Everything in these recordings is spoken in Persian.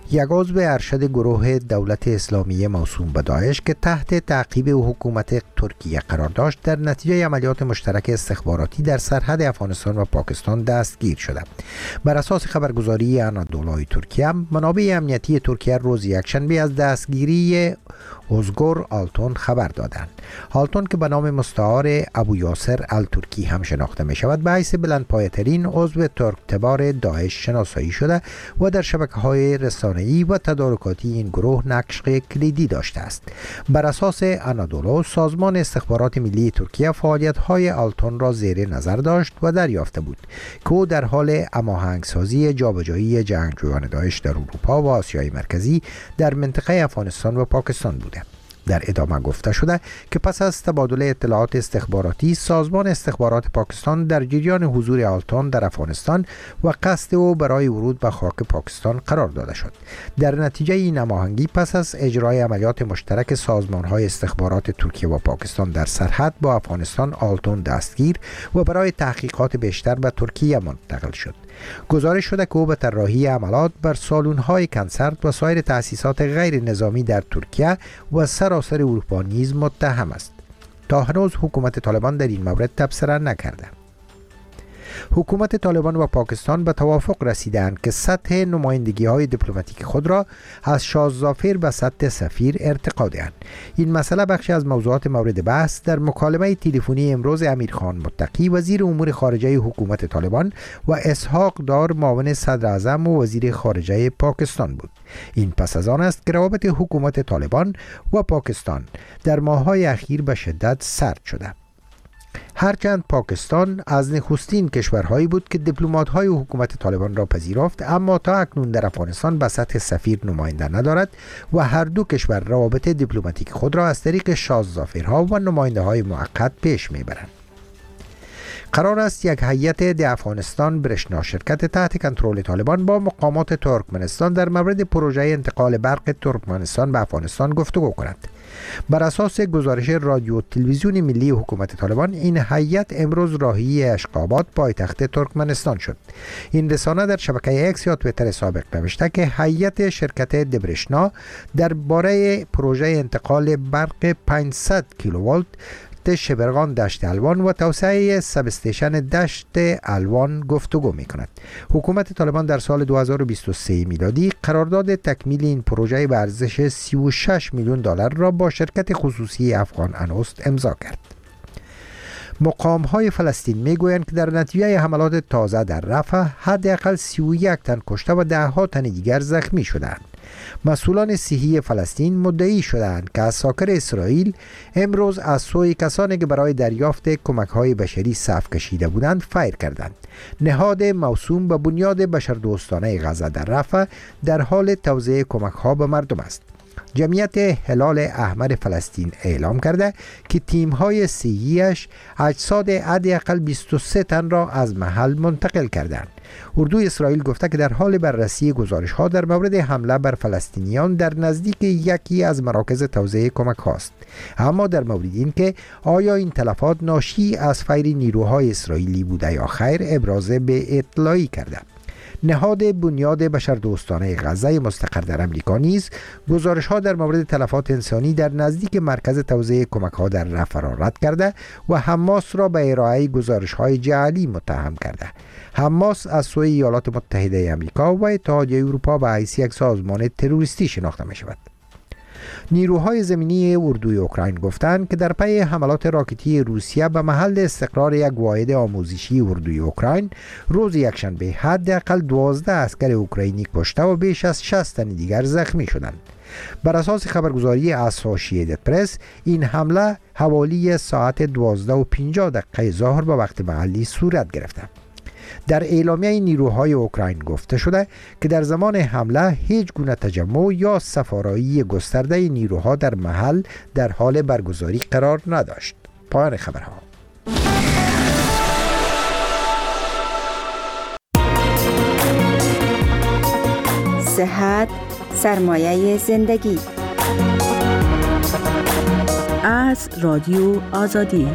یک عضو ارشد گروه دولت اسلامی موسوم به داعش که تحت تعقیب حکومت ترکیه قرار داشت، در نتیجه عملیات مشترک استخباراتی در سرحد افغانستان و پاکستان دستگیر شده. بر اساس خبرگزاری آنادولوی ترکیه، منابع امنیتی ترکیه روز یکشنبه از دستگیری ازگور آلتون خبر دادند. آلتون که به نام مستعار ابو یاسر الترکی هم شناخته می شود، به حیث بلندپایه‌ترین عضو ترکتبار داعش شناسایی شده و در شبکه‌های رسانه‌ای و تدارکاتی این گروه نقش کلیدی داشته است. بر اساس آنادولو، سازمان استخبارات ملی ترکیه فعالیت‌های آلتون را زیر نظر داشت و دریافته بود که او در حال هماهنگسازی جابجایی جنگجویان داعش در اروپا و آسیای مرکزی در منطقه افغانستان و پاکستان بود. در ادامه گفته شده که پس از تبادل اطلاعات استخباراتی، سازمان استخبارات پاکستان در جریان حضور آلتون در افغانستان و قصد او برای ورود به خاک پاکستان قرار داده شد. در نتیجه این هماهنگی، پس از اجرای عملیات مشترک سازمان‌های استخبارات ترکیه و پاکستان در سرحد با افغانستان، آلتون دستگیر و برای تحقیقات بیشتر به ترکیه منتقل شد. گزارش شده که او به طراحی حملات بر سالن‌های کنسرت و سایر تأسیسات غیر نظامی در ترکیه و سراسر اروپا نیز متهم است. تا هنوز حکومت طالبان در این مورد تبصره نکرده. حکومت طالبان و پاکستان به توافق رسیدند که سطح نمایندگی‌های دیپلماتیک خود را از شاهظافر به سطح سفیر ارتقا دهند. این مسئله بخشی از موضوعات مورد بحث در مکالمه تلفنی امروز امیرخان متقی وزیر امور خارجه حکومت طالبان و اسحاق دار معاون صدر اعظم و وزیر خارجه پاکستان بود. این پس از آن است که روابط حکومت طالبان و پاکستان در ماه‌های اخیر به شدت سرد شده. هرچند پاکستان از نخستین کشورهایی بود که دیپلمات‌های حکومت طالبان را پذیرفت، اما تا اکنون در افغانستان به سطح سفیر نماینده ندارد و هر دو کشور روابط دیپلماتیک خود را از طریق شاهظافرها و نماینده‌های موقت پیش میبرند. قرار است یک هیئت در افغانستان برشنا شرکت تحت کنترل طالبان با مقامات ترکمنستان در مورد پروژه انتقال برق ترکمنستان به افغانستان گفتگو کند. بر اساس گزارش رادیو تلویزیون ملی حکومت طالبان، این هیئت امروز راهی اشقاباد پایتخت ترکمنستان شد. این رسانه در شبکه اکس یا توییتر سابق نوشته که هیئت شرکت دبرشنا درباره پروژه انتقال برق 500 کیلوولت شبرغان دشت الوان و توسعه سب استیشن دشت الوان گفتگو می کند. حکومت طالبان در سال 2023 میلادی قرارداد تکمیل این پروژه به ارزش 36 میلیون دلار را با شرکت خصوصی افغان انوست امضا کرد. مقام‌های فلسطین میگویند که در نتیجه حملات تازه در رفح حداقل 31 تن کشته و ده‌ها تن دیگر زخمی شدند. مسئولان صحی فلسطین مدعی شدند که عساکر اسرائیل امروز از سوی کسانی که برای دریافت کمک‌های بشری صف کشیده بودند فیر کردند. نهاد موسوم به بنیاد بشردوستانه غزه در رفح در حال توزیع کمک‌ها به مردم است. جمعیت هلال احمر فلسطین اعلام کرده که تیم‌های صحی‌اش اجساد حداقل 23 تن را از محل منتقل کردند. اردوی اسرائیل گفته که در حال بررسی گزارش‌ها در مورد حمله بر فلسطینیان در نزدیک یکی از مراکز توزیع کمک هاست، اما در مورد این که آیا این تلفات ناشی از فیر نیروهای اسرائیلی بوده یا خیر ابراز به اطلاعی کرده. نهاد بنیاد بشردوستانه غزه مستقر در امریکا نیز گزارش‌ها در مورد تلفات انسانی در نزدیک مرکز توزیع کمک‌ها در رفح را رد کرده و حماس را به ارائه گزارش‌های جعلی متهم کرده. حماس از سوی ایالات متحده آمریکا و اتحادیه اروپا به حیث یک سازمان تروریستی شناخته می‌شود. نیروهای زمینی اردوی اوکراین گفتند که در پی حملات راکتی روسیه به محل استقرار یک واحد آموزشی اردوی اوکراین روز یکشنبه حداقل 12 عسکر اوکراینی کشته و بیش از 60 تن دیگر زخمی شدند. بر اساس خبرگزاری اسوسییتد پرس، این حمله حوالی ساعت 12:50 ظهر به وقت محلی صورت گرفته. در اعلامیه نیروهای اوکراین گفته شده که در زمان حمله هیچ گونه تجمع یا سفارایی گسترده نیروها در محل در حال برگزاری قرار نداشت. پایان خبرها. صحت سرمایه زندگی. از رادیو آزادی.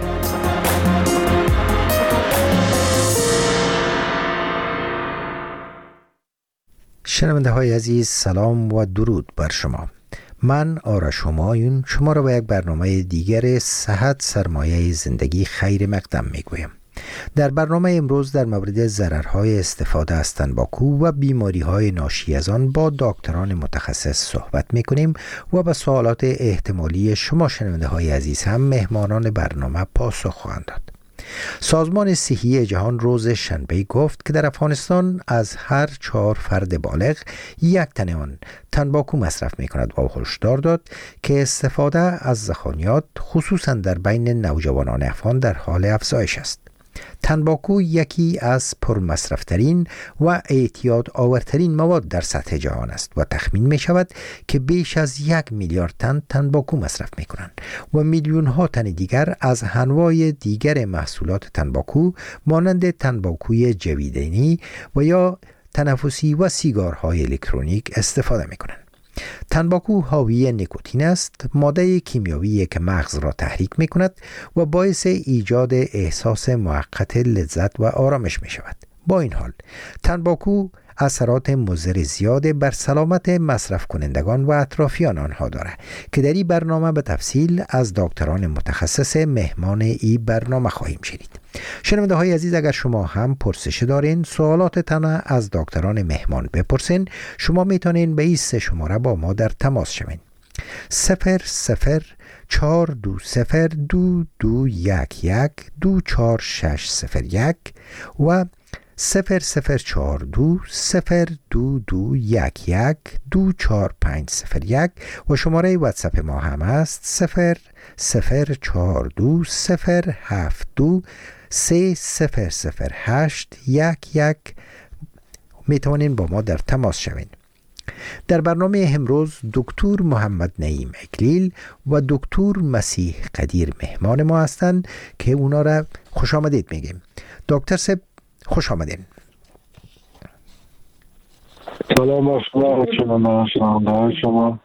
شنونده های عزیز، سلام و درود بر شما. من آرش همایون شما را به یک برنامه دیگر صحت سرمایه زندگی خیر مقدم میگویم. در برنامه امروز در مورد ضررهای استفاده از تنباکو و بیماری‌های ناشی از آن با دکتران متخصص صحبت می‌کنیم و به سوالات احتمالی شما شنونده های عزیز هم مهمانان برنامه پاسخ خواهند داد. سازمان صحی جهان روز شنبه گفت که در افغانستان از هر 4 فرد بالغ 1 تن آن تنباکو مصرف می کند و هشدار داد که استفاده از زخانیات خصوصا در بین نوجوانان افغان در حال افزایش است. تنباکو یکی از پرمصرفترین و اعتیاد آورترین مواد در سطح جهان است و تخمین می شود که بیش از 1 میلیارد تن تنباکو مصرف می کنند و میلیون ها تن دیگر از انواع دیگر محصولات تنباکو مانند تنباکوی جویدنی و یا تنفسی و سیگارهای الکترونیک استفاده می کنند. تنباکو حاوی نیکوتین است، ماده کیمیاویی که مغز را تحریک می کند و باعث ایجاد احساس موقت لذت و آرامش می شود. با این حال تنباکو اثرات مضر زیاد بر سلامت مصرف کنندگان و اطرافیان آنها دارد که در این برنامه به تفصیل از دکتران متخصص مهمان این برنامه خواهیم شنید. شنونده های عزیز، اگر شما هم پرسش دارین، سوالات تنها از دکتران مهمان بپرسین، شما میتونین به این 3 شماره با ما در تماس شوین: 004221124601 و 00420221124501 و شماره واتساپ ما هم است 00423072300811. میتوانین با ما در تماس شوین. در برنامه امروز دکتر محمد نعیم اکلیل و دکتر مسیح قدیر مهمان ما هستند که اونا را خوش آمدید میگیم. دکتر صاحب خوش آمدین. سلام بر شما.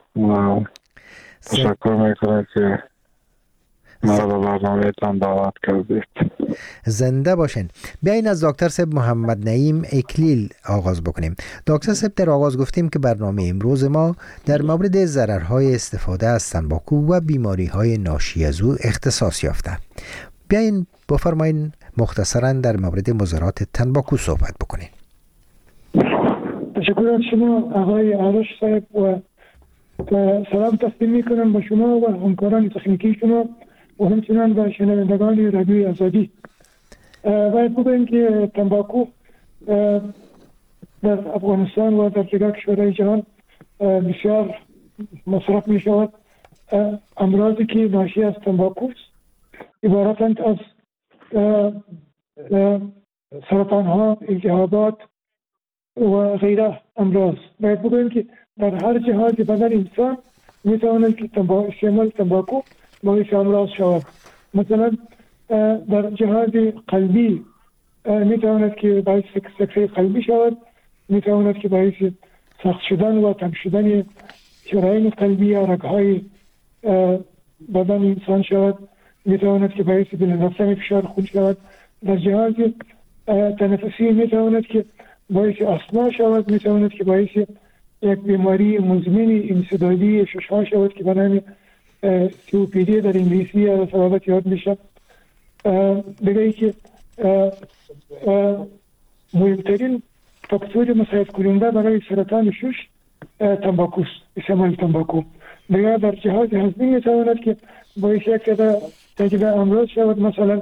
تشکر میکنم که مرا به برنامه تان دعوت کردید. زنده باشین. بیاین از دکتر صاحب محمد نعیم اکلیل آغاز بکنیم. دکتر صاحب، در آغاز گفتیم که برنامه امروز ما در مورد ضررهای استفاده از تنباکو و بیماری‌های ناشی از او اختصاص یافته. بیاین بفرمایین مختصراً در مورد مضرات تنباکو صحبت بکنین. تشکر از شما آقای آرش صاحب و سلام تقدیم میکنم به شما و همکاران تکنیکی شما و همچنان به شنوندگان رادیوی آزادی. باید بگویم که تنباکو در افغانستان و در دیگر کشورهای جهان بسیار مصرف می شود. امراضی که ناشی از تنباکو عبارتند از سرطان ها، التهابات و غیره امراض. باید بگویم که در هر جهاز بدن انسان می تواند که استعمال تنباکو باعث امراض شود. مثلا در جهاز قلبی می تواند که باعث سکته قلبی شود، می تواند که باعث سخت شدن و تنگ شدن شرايين قلبی یا رگهای بدن انسان شود، می تواند که باعث بلند رفتن فشار خون شود. در جهاز تنفسی می تواند که باعث آسما شود، می تواند که باعث یک بیماری مزمن انسدادی ششها شود که به نام COPD در انگلیسی یا سبابت یاد میشه. دیگه که مهمترین فاکتور مساعد کننده برای سرطان شش تنباکوست، استعمال تنباکو. دیگه در جهاز هضمی می تواند که باعث یک تعداد امراض شود، مثلا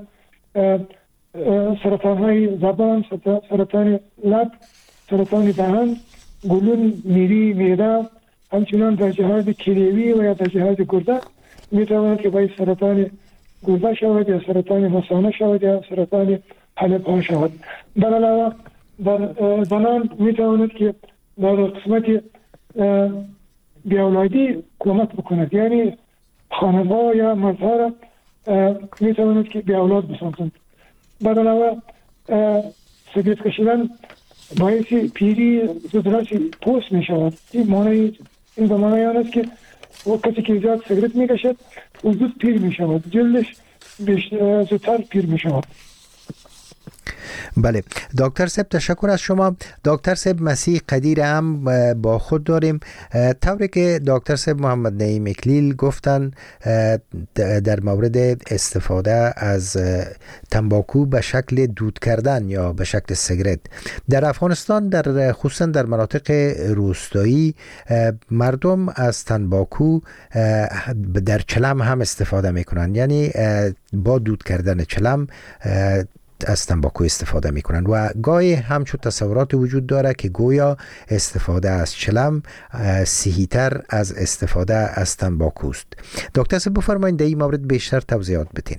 سرطان های زبان، سرطان لب، سرطان دهان، گلون، میری، معده. همچنان در جهاز کلیوی و یا در جهاز گرده می تواند که باعث سرطان گرده شود یا سرطان مثانه شود یا سرطان حلق ها شود. در علاوه در زنان می تواند که در قسمت بیاولادی کمک بکند، یعنی خانم‌ها یا مردها می تواند که بیاولاد بسازند. در علاوه سیگارت کشیدن باعث پیری زودرس پوست می شود. این به معنی آن است که کسی که زیاد سیگارت می کشد او زود پیر می شود، جلدش زودتر پیر می شود. بله دکتر صاحب تشکر از شما. دکتر صاحب مسیح قدیر هم با خود داریم. طوری که دکتر صاحب محمد نعیم اکلیل گفتن در مورد استفاده از تنباکو به شکل دود کردن یا به شکل سیگرت در افغانستان، در خصوصا در مناطق روستایی، مردم از تنباکو در چلم هم استفاده میکنن، یعنی با دود کردن چلم از تنباکو استفاده میکنن و گاهی همچون تصورات وجود داره که گویا استفاده از چلم صحیح‌تر از استفاده از تنباکو است. دکتر صاحب بفرمایید در این مورد بیشتر توضیحات بدین.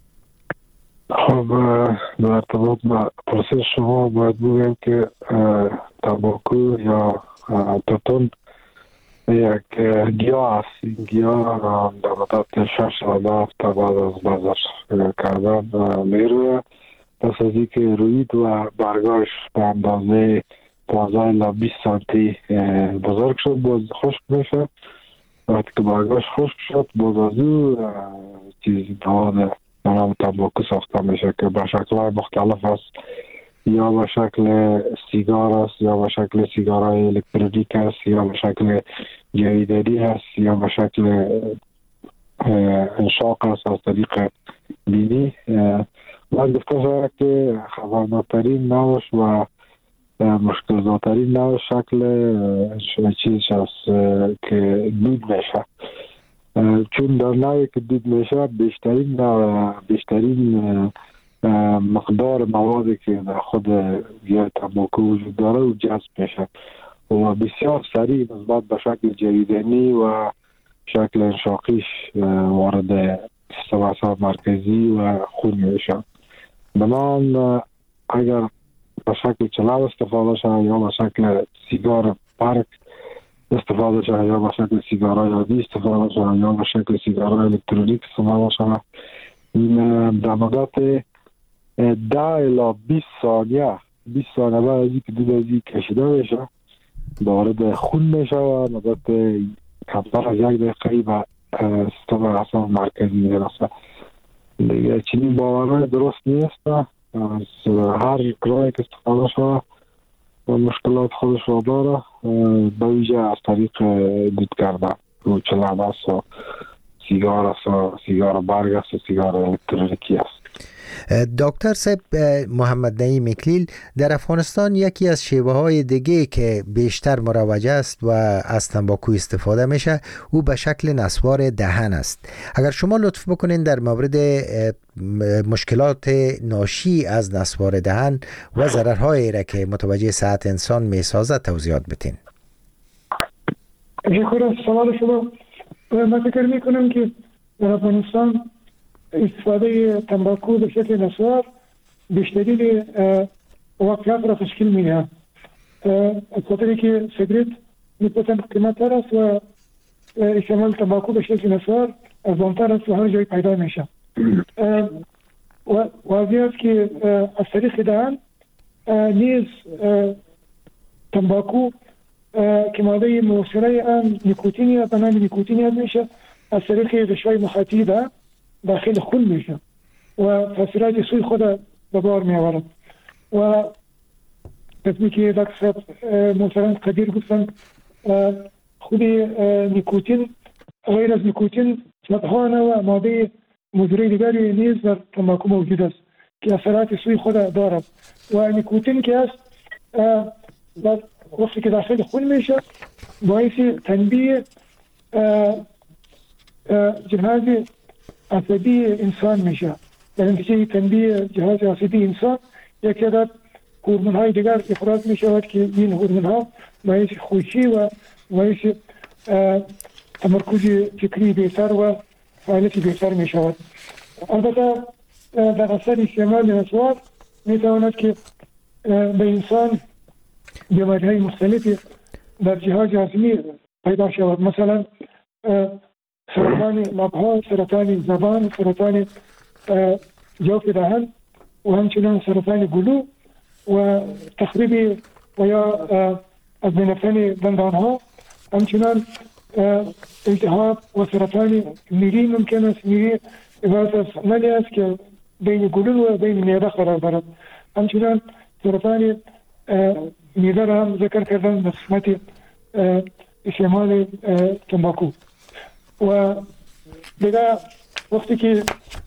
خب در ارتباط با پرسش شما باید بگم که تنباکو یا توتون یک گیاه است. این گیاه در مدت 6 تا 7 تا بعد از بازار کردن میروه. پس از اینکه روید و برگاش به اندازه 15 الی 20 سانتی بزرگ شد، باز خشک میشه. وقتی که برگاش خشک شد، باز از او چیزی به نام تنباکو ساخته میشه که به شکل‌های مختلف است. یا به شکل سیگار است، یا به شکل سیگارهای الکترونیک است، یا به شکل جویدنی است، یا به شکل انشاق است از طریق بینی. من گفته شده که خطرناکترین نوش و مشکل‌زاترین نوش شکل چیز است که دود میشه، چون در نوعی که دود میشه بیشترین مقدار موادی که در خود گیاه تنباکو وجود داره و جذب میشه و بسیار سریع نسبت به شکل جویدنی و شکل انشاقیش وارد سیستم اعصاب مرکزی و خون میشه. بنابراین اگر به شکل چلم استفاده شده یا به شکل سیگار برگ استفاده شده یا به شکل سیگارهای عادی استفاده شده یا به شکل سیگارهای الکترونیک استفاده شده، در مدت 10 الی 20 ثانیه بعد از اینکه دود از این کشیده میشه وارد خون میشه و مدت کمتر از 1 دقیقه به سیستم اعصاب مرکزی میرسه. دیگه چنین باورهای درست نیست. از هر راهی که استفاده شده و مشکلات خودش را داره، به ویژه از طریق دود کردن رو چلم است و سیگار است و سیگار برگ است و سیگار الکترونیکی است. دکتر صاحب محمد نعیم اکلیل، در افغانستان یکی از شیوه های دیگه که بیشتر مروج است و از تنباکو استفاده میشه او به شکل نسوار دهن است. اگر شما لطف بکنین در مورد مشکلات ناشی از نسوار دهن و ضررهایی را که متوجه صحت انسان میسازد توضیحات بدین. شکر از سوال شما. من فکر میکنم که در افغانستان استفاده تنباکو به شکل نسوار بیشترین واقعیت را تشکیل می‌دهد. از خاطری که سیگرت نسبتاً قیمت‌تر است و استعمال تنباکو به شکل نسوار ارزان‌تر است و هر جای پیدا میشه. واضح است که از طریق دهن نیز تنباکو که ماده موثره آن نیکوتین یا به نام نیکوتین یاد میشه، از طریق غشای مخاطی داخل خون میشه و تاثیرات سوی خود به بار میآورد. و قسمی که دکتر محترم قدیر گفتن، خود نیکوتین غیر از نیکوتین مدهان و ماده مضر دیگری نیز در تنباکو موجود است که اثرات سوی خود دارد. و نیکوتین که است وقتی که داخل خون میشه باعث تنبیه جهاز عصبی انسان میشه. در نتیجه تنبیه جهاز عصبی انسان یک عدد هورمون های دیگر افراز میشود که این هورمون ها باعث خوشی و باعث تمرکز فکری بهتر و فعالیت بهتر میشود. البته در اثر استعمال نسوار میتواند که به انسان بیماری های مختلفی در جهاز هضمی پیدا شود، مثلا سرطان لبها، سرطان زبان، سرطان جوف دهن و همچنین سرطان گلو و تخریب و یا از بین رفتن دندان ها، همچنین التهاب و سرطان میری ممکن است. میری عبارت از نلی است که بین گلو و بین معده قرار دارد. همچنان سرطان معده را هم ذکر کردن به قسمت استعمال تنباکو. و دیگه وقتی که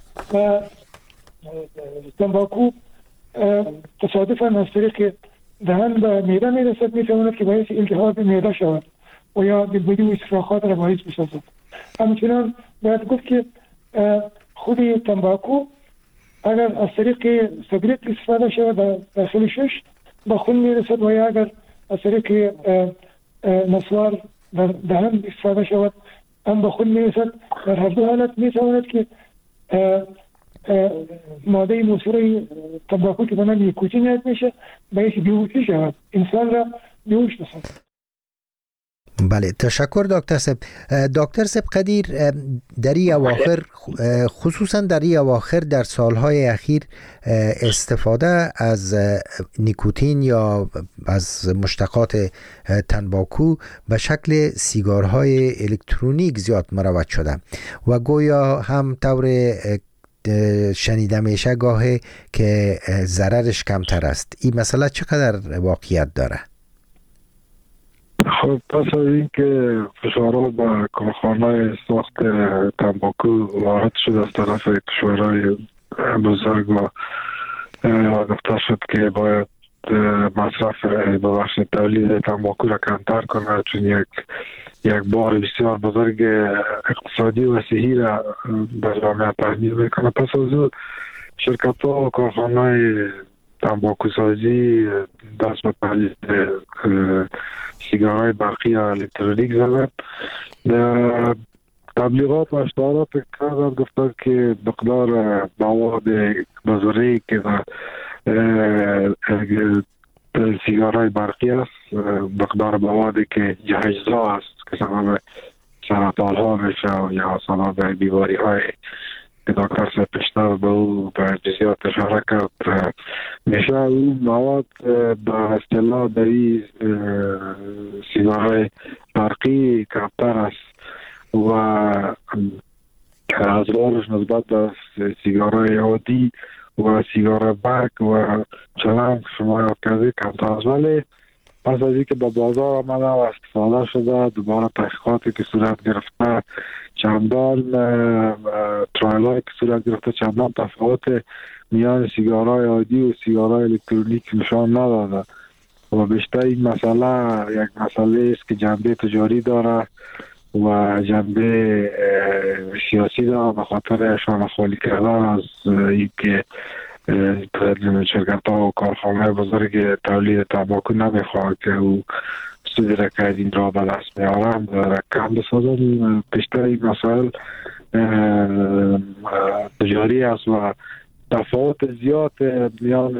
تنباکو تصادفاً از طریق دهن به معده میرسد میتواند که باعث التهاب معده شود و یا دلبری و استفراغات را باعث بسازد. همچنان باید گفت که خود تنباکو اگر از طریق سیگارت استفاده شود داخل شش به خون میرسد و یا اگر از طریق نسوار در دهن استفاده شود هم به خون میرسد. در هر دو حالت میتواند که ماده مصور تنباکو که به نام نیکوتین یاد میشه باعث بیهوشی شود، انسان را بیهوش بسازد. بله، تشکر دکتر صاحب. دکتر صاحب قدیر، در این اواخر خصوصا در این اواخر در سالهای اخیر استفاده از نیکوتین یا از مشتقات تنباکو به شکل سیگارهای الکترونیک زیاد مروج شده و گویا هم طور شنیده میشه گاهی که ضررش کمتر است. این مسئله چقدر واقعیت داره؟ خب پس از اینکه فشارات به کارخانه‌های ساخت تنباکو وارد شد از طرف کشورهای بزرگ و گفته شد که باید مصرف تولید تنباکو را کمتر کنه چون یک بار بسیار بزرگ اقتصادی و صحی را در جامعه تحمیل میکنه. پس از اون شرکت ها و کارخانه‌های تنباکو سازی دست به تولید سیگارهای برقی یا الکترونیک زدن. تبلیغات و اشتهارات کردن، گفتن که مقدار مواد بزرگی که سیگارهای برقی است، مقدار موادی که جهیزا است که سبب سرطان ها میشه یا سبب بیماری های که دکتر صاحب پیشتر به او به جزئیات اشاره کرد میشه. اون مواد به اصطلاح در این سیگارهای برقی کمتر است و اضرارش نسبت به سیگارهای عادی و سیگار برگ و چلنگ شما یاد کردید کمتر است. ولی پس از اینکه به بازار آمده و استفاده شده، دوباره تحقیقاتی که صورت گرفته، چندان ترایل‌هایی که صورت گرفته، چندان تفاوت میان سیگارهای عادی و سیگارهای الکترونیک نشان نداده و بیشتر این مسئله یک مسئله است که جنبه تجاری داره و جنبه سیاسی داره به خاطر شانه خالی کردن از اینکه شرکت ها و کارخانه بزرگ تولید تنباکو نمیخواه که او سودی را که این را به دست میارن کم بسازن. بیشتر این مسائل تجاری است و تفاوت زیاد میان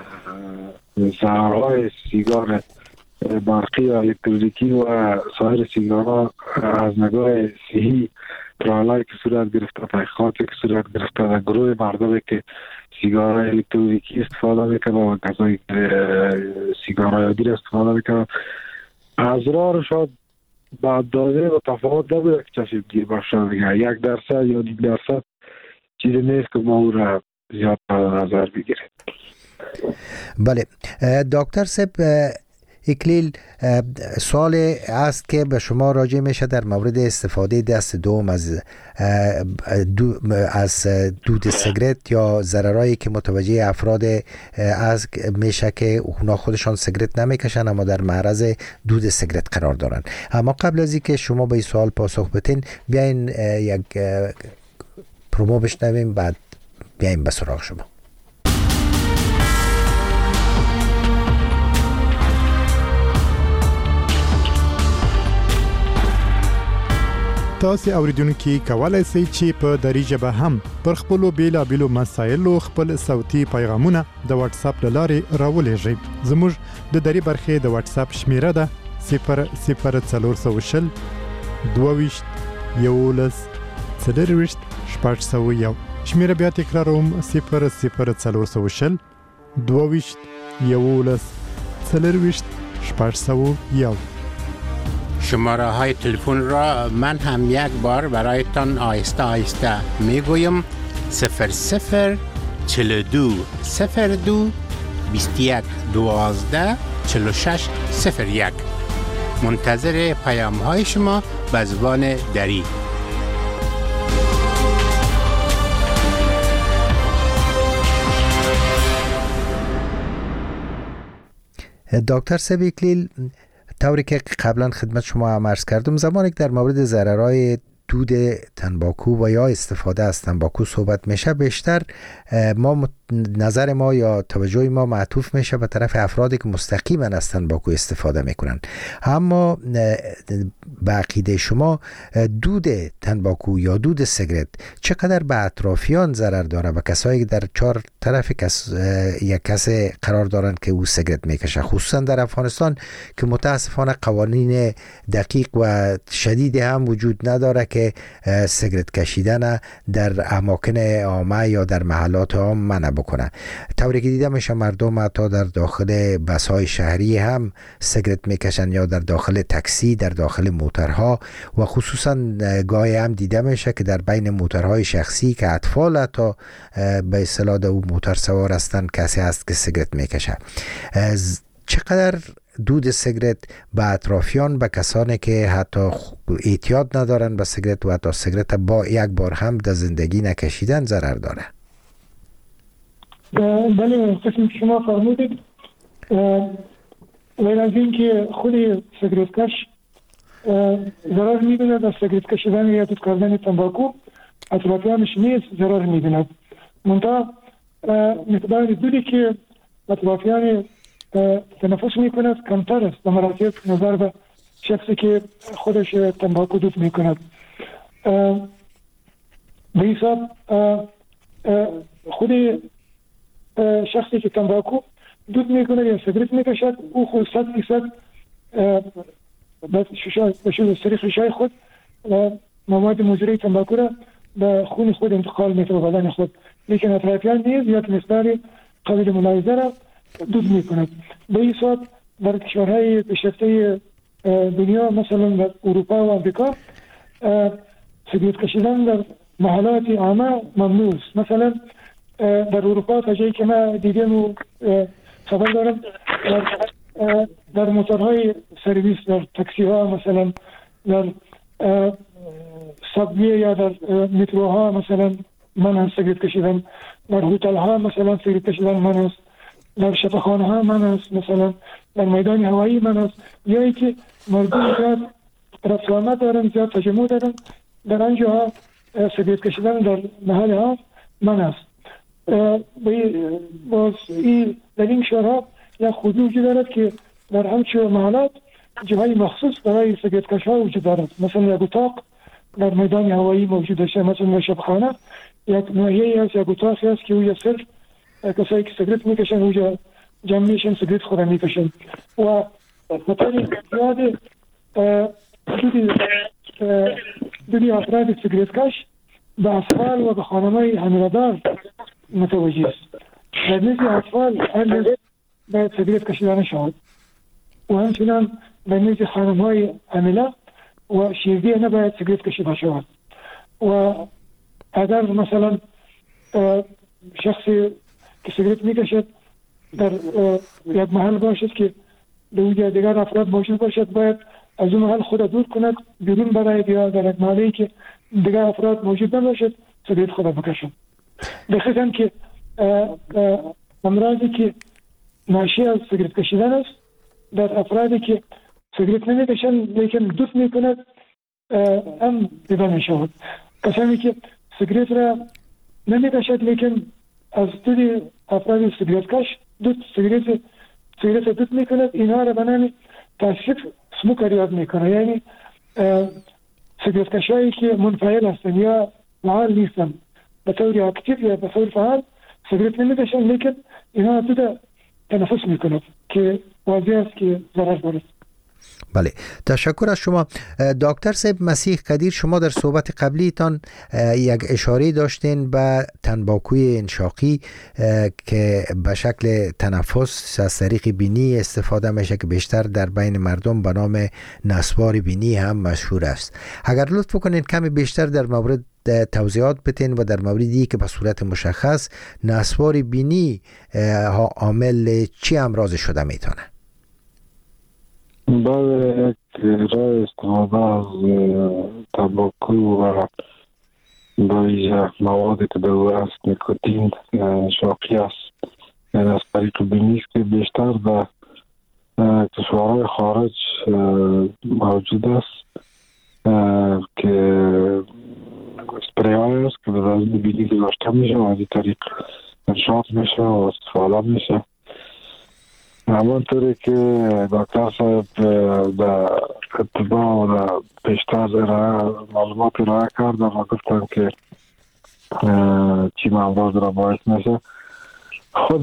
ضررهای سیگار برقی و الکترونیکی و سایر سیگارها از نگاه صحی ترایل‌هایی که صورت گرفته، تحقیقاتی که صورت گرفته در گروه مردمی که سیگارهای الکترونیکی استفاده میکنه و کسایی که سیگارهای عادی استفاده میکنه، اضرار شاید به اندازه و تفاوت نبوده که چشمگیر باشه دیگه 1% یا 2% چیزی نیست که ما او را زیاد نظر بگیریم. بله دکتر صاحب، اکلیل سوال است که به شما راجع میشه در مورد استفاده دست دوم از دود سیگرت یا ضررهایی که متوجه افراد از میشه که اونا خودشان سیگرت نمیکشن اما در معرض دود سیگرت قرار دارن. اما قبل از اینکه شما به این سوال پاسخ بدین بیاین یک پرومو بشنویم بعد بیاین به سراغ شما. تاسو اوریدونکو کولای شئ چې په دری ژبه هم پر خپل بیلابیلو مسایلو خپل صوتي پیغامونه د واتس اپ لارې راولېږئ. زموږ د دری برخې د واتس اپ شمیره ده 00400 22 11 40 601. شمیره بیا تکراروم 00400 22 11 40 601. شماره های تلفن را من هم یک بار برایتان آهسته آهسته می گویم 00 42 02 21 12 46 01. منتظر پیام های شما به زبان دری. دکتر سبیکلیل، طوری که قبلا خدمت شما عرض کردم، زمانی که در مورد ضررهای دود تنباکو و یا استفاده از تنباکو صحبت میشه، بیشتر ما نظر ما یا توجه ما معطوف میشه به طرف افرادی که مستقیما از تنباکو استفاده میکنن. اما به عقیده شما دود تنباکو یا دود سیگرت چقدر به اطرافیان ضرر داره و کسایی که در چهار طرف یک کس قرار دارن که او سیگرت میکشه، خصوصا در افغانستان که متاسفانه قوانین دقیق و شدیدی هم وجود نداره که سیگرت کشیدن در اماکن عامه یا در محلات عام منع بکنه. طوری که دیده میشه مردم حتی در داخل بس‌های شهری هم سیگرت میکشن یا در داخل تاکسی، در داخل موترها، و خصوصا گاهی هم دیده میشه که در بین موترهای شخصی که اطفال حتی به اصطلاح او موتر سوار هستن کسی هست که سیگرت میکشه. چقدر دود سیگرت به اطرافیان، به کسانی که حتی اعتیاد ندارن به سیگرت و حتی سیگرت با یک بار هم در زندگی نکشیدن ضرر داره؟ بله، قسمی که شما فرمودید، غیر از این که خود سیگرت کش ضرر می‌بیند از سیگرت کشیدن یا دود کردن تنباکو، اطرافیانش نیز ضرر می‌بیند. منتها مقدار دودی که اطرافیان تنفس میکند کمتر است به مراتب نظر به شخصی که خودش تنباکو دود میکند. به حساب خود شخصی که تنباکو دود میکند یا سیگرت میکشد، او خود 100% به طریق شیشه خود مواد مضر تنباکو را به خون خود انتقال میده به بدن خود، لیکن اطرافیان نیز یک مقدار قابل ملاحظه را دود میکند. به این صورت در کشورهای پیشرفته دنیا مثلا در اروپا و امریکا سیگرت کشیدن در محلات عامه ممنوع است. مثلا در اروپا تا جایی که من دیدم و خبر دارم، در موتورهای سرویس، در تاکسی ها، مثلا در سابوی یا در متروها مثلا من است سیگرت کشیدن، در هتل ها مثلا سیگرت کشیدن من است، در شفاخانه ها من است، مثلا در میدان هوایی من است، یا اینکه مردم زیاد رفت دارن، زیاد تجمع دارن، در آنجا سیگرت کشیدن در محل ها من است. باز این در این شهرها یک خطوطی دارد که در همچون محلات جاهای مخصوص برای سیگرت کش ها وجود دارد. مثلا یک اتاق در میدان هوایی موجود است، مثلا در شفاخانه یک ناحیه‌ای است، یک اتاقی است که اونجا صرف کسایی که سیگرت میکشن اونجا جمع میشن سیگرت خود میکشن و خطر زیاد دوری افراد سیگرت کش به اطفال و به خانم‌های حامله‌دار متوجه است. در نزد اطفال هر باید سیگرت کشیدن شود و همچنان در نزد خانم‌های حامله و شیردی نباید سیگرت کشیده شود. و اگر مثلا شخصی که سیگرت میکشد در یک محل باشد که در اونجا دیگر افراد موجود باشد، باید از اون محل خود دور کند، بیرون براید یا در یک محلی که دیگر افراد موجود نباشد سیگرت خود بکشد. بخیزم که امراضی که ناشی از سیگرت کشیدن است در افرادی که سیگرت نمیکشن لیکن دود میکند هم دیده میشود. کسانی که سیگرت را نمیکشد لیکن از دود افراد سیگرت کش سیگرت دود میکند، اینها را به نام پاسیو اسموکر یاد میکنه، یعنی سیگرت کشایی که منفعل هستند یا فعال نیستند، به طور اکتیو یا به طور فعال سیگرت نمیکشند لیکن اینها دود تنفس میکند که واضح است که ضرر دارد. بله، تشکر از شما دکتر صاحب. مسیح قدیر، شما در صحبت قبلیتان یک اشاره داشتین به تنباکوی انشاقی که به شکل تنفس از طریق بینی استفاده میشه که بیشتر در بین مردم به نام نسوار بینی هم مشهور است. اگر لطف کنین کمی بیشتر در مورد توضیحات بتین و در موردی که به صورت مشخص نسوار بینی عامل چی امراض شده میتونه؟ بله، یک راه استفاده از تنباکو و با موادی که در او هست نیکوتین شاقی است، یعنی از طریق بینی است که بیشتر در کشورهای خارج موجود است که اسپری های است که در از بینی گذاشته میشه و از این طریق انشاط میشه و استفاده میشه. همانطوری که دکتر صاحب در ابتدا و بیشتر معلومات ارائه کردن و گفتن که چی امراض را باعث میشه. خود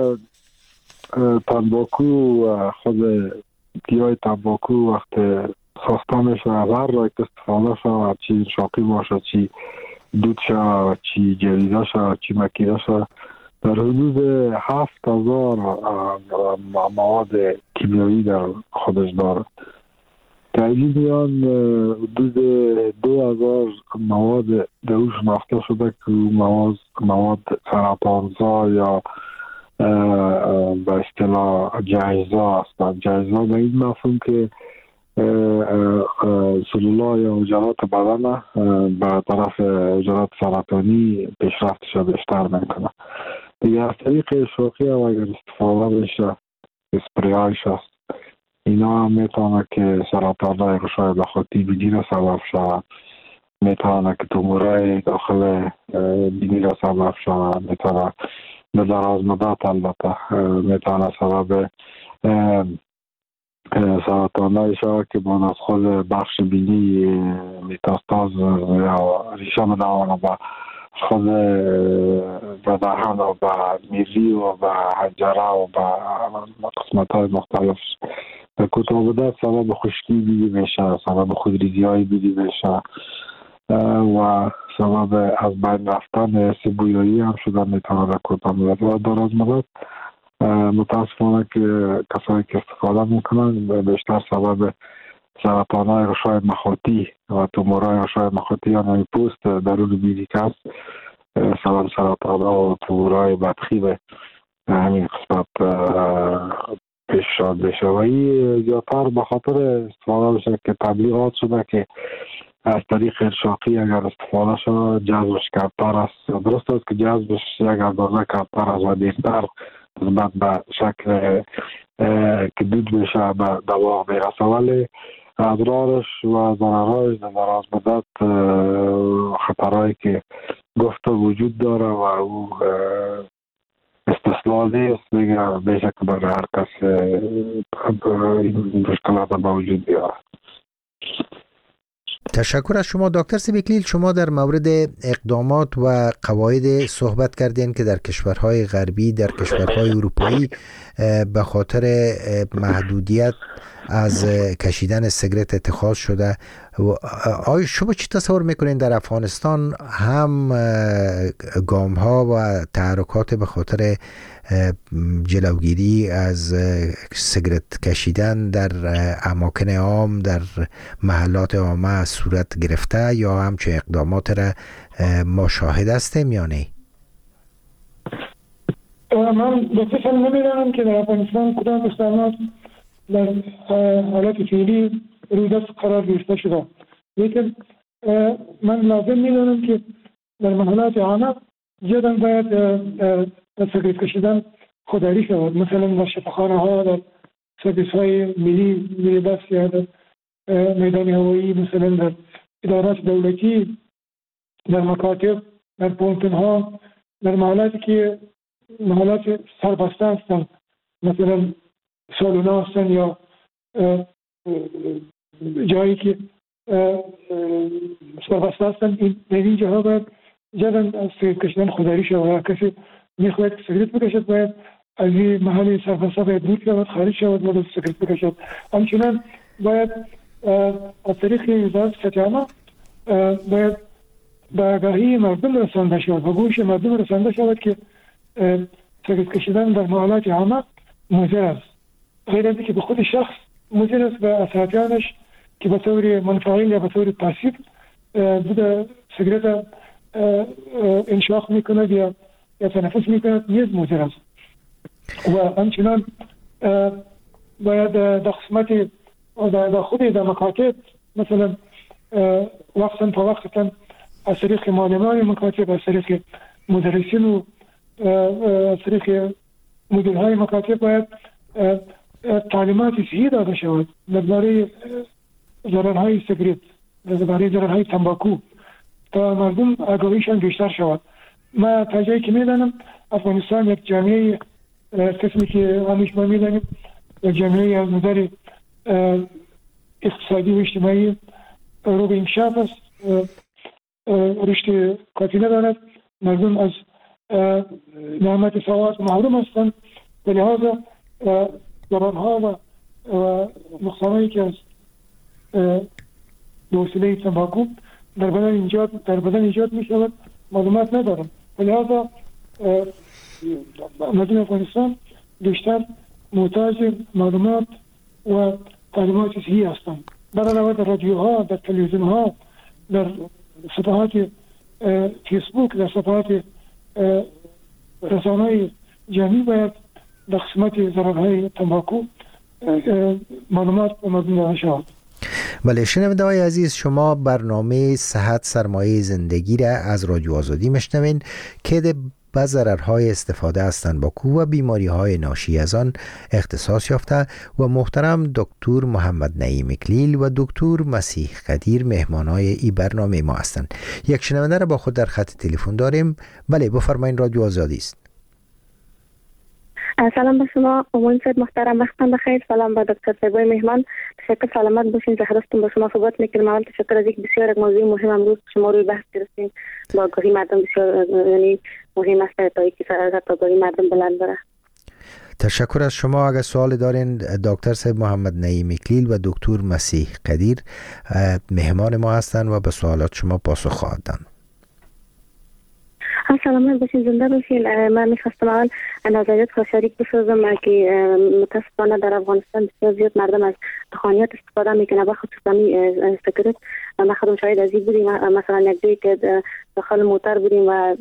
تنباکو و خود گیاه تنباکو وقتی ساخته میشه از هر راه که استفاده شد، چی شاقی باشه، چی دود شد، چی جلیده شد، چی مکیده شد، در حدود 7000 مواد کیمیایی در خودش داره. در این میان حدود 2000 مواد در او شناخته شده که مواد سرطانزا یا به اصطلاح جایزا هستند. جایزا به این مفهوم که سلولای یا عجلات بدن به طرف عجلات سرطانی پیشرفتش بیشتر میکنه. دیگه از طریق شوخی هم اگر استفاده بشه، اسپریایش هست، اینا هم میتونه که سرطانهای غشای بخاطی بینی را سبب شود، میتونه که تومورای داخل بینی را سبب شود، میتونه به دراز مدت البته میتونه سبب سرطانهای شود که بعد از خود بخش بینی متاستاز یا ریشه بدوانه به خود به دهن و به میری و به حنجره و به قسمت‌های مختلف به کوتاه مدت سبب خشکی بینی میشه، سبب خودریزی‌های بینی میشه و سبب از بین رفتن حس بویایی هم شده میتونه در کوتاه مدت و دراز مدت. متاسفانه که کسایی که استفاده میکنن بیشتر سبب سرطانهای غشای مخاطی و تومورهای غشای مخاطی یا نوی پوست درون بینی که هست سبب سرطانها و تومورهای بدخی به همین قسمت پیش شد بشه و این زیادتر به خاطر استفاده بشه که تبلیغات شده که از طریق ارشاقی اگر استفاده شد جذبش کمتر است. درست است که جذبش یک اندازه کمتر است و دیرتر نسبت به شکل که دود بشه به دواغ میرسه، ولی اضرارش و ضررهایش در دراز مدت خطرهایی که گفته وجود داره و او استثناء نیست دیگه بیشه که برای هر کس این مشکلات با وجود بیاره. تشکر از شما دکتر سیبیکلیل. شما در مورد اقدامات و قواعد صحبت کردین که در کشورهای غربی، در کشورهای اروپایی به خاطر محدودیت از کشیدن سیگرت اتخاذ شده. آیا شما چی تصور میکنین در افغانستان هم گام ها و تحرکات به خاطر جلوگیری از سیگرت کشیدن در اماکن عام، در محلات عامه صورت گرفته یا همچه اقدامات را ما شاهد هستیم یا نه؟ من بسیار نمیدانم که در افغانستان کدام اقدامات در حالت فعلی روی دست قرار گرفته شده، لیکن من لازم میدانم که در محلات عامه جدا باید سیگرت کشیدن خودداری شود. مثلا در شفاخانه ها، در سرویس های ملی بس یا در میدان هوایی، مثلا در ادارات دولتی، در مکاتب، در پونتن ها، در محلاتی که محلات سربسته هستند، مثلا سالونا هستند یا جایی که سربسته هستند، در این جاها باید جدا سیگرت کشیدن خودداری شود. کسی میخواهد سیگرت بکشد باید از این محل سربسته باید دور شود، خارج شود و سیگرت بکشد. همچنان باید از طریق وزارت سطح عامه باید به آگاهی مردم رسانده شود و گوش مردم رسانده شود که سیگار کشیدن در محلات عامه مضر است. غیر از اینکه به خود شخص مضر است و اطرافیانش که به طور منفعل یا به طور پاسیو دود سیگارت انشاق میکند یا تنفس میکند نیز مضر است. و همچنان باید در قسمت در خود در مکاتب مثلا وقتا تا وقتا از طریق معلمان مکاتب، از طریق مدرسین و از طریق مدیرهای مکاتب باید تعلیمات صحیح داده شود درباره ضررهای سیگارت، درباره ضررهای تنباکو تا مردم آگاهیشان بیشتر شود. ما تا جایی که میدانم افغانستان یک جامعه قسمی که همیشه ما میدانیم یک جامعه از نظر اقتصادی و اجتماعی رو به انکشاف است، رشد کافی ندارد، مردم از نعمت سواد محروم هستند و لحاظا ضررها و نقصانهایی که از وسیله تنباکو در بدن ایجاد می شود معلومات ندارم و لحاظا مردم افغانستان بیشتر محتاج معلومات و تعلیمات صحیح هستند. در علاوه در رادیوها، در تلویزیونها، در صفحات فیسبوک، در صفحات رسانه‌های جمعی باید در قسمت ضررهای تنباکو معلومات به مردم داده شود. بله شنونده‌های عزیز، شما برنامه صحت سرمایه زندگی را از رادیو آزادی میشنوین که به ضررهای استفاده از تنباکو و بیماری‌های ناشی از آن اختصاص یافته و محترم دکتر محمد نعیم اکلیل و دکتر مسیح قدیر مهمانای این برنامه ما هستند. یک شنونده را با خود در خط تلفن داریم. بله بفرمایید، رادیو آزادی است. سلام به شما امون صاحب محترم، وقتتان بخیر. سلام به دکتر صاحبای مهمان، تشکر، سلامت باشین. زهرستون با شما صحبت میکنم. اول تشکر از اینکه بسیار یک موضوع مهم امروز شما روی بحث گرفتین. با آگاهی مردم بسیار یعنی مهم است تا اینکه سرازت آگاهی مردم بلند بره. تشکر از شما. اگر سوال دارین دکتر صاحب محمد نعیم اکلیل و دکتر مسیح قدیر مهمان ما هستند و به سوالات شما پاسخ خواهد داد. سلامت باشین، زنده باشین. من میخواستم اول نظریات شریک بسازم که متاسفانه در افغانستان بسیار زیاد مردم از دخانیات استفاده میکنه، به خصوص سیگارت. ما خودم شاهد از این بودیم، مثلا یک جایی که داخل موتر بودیم و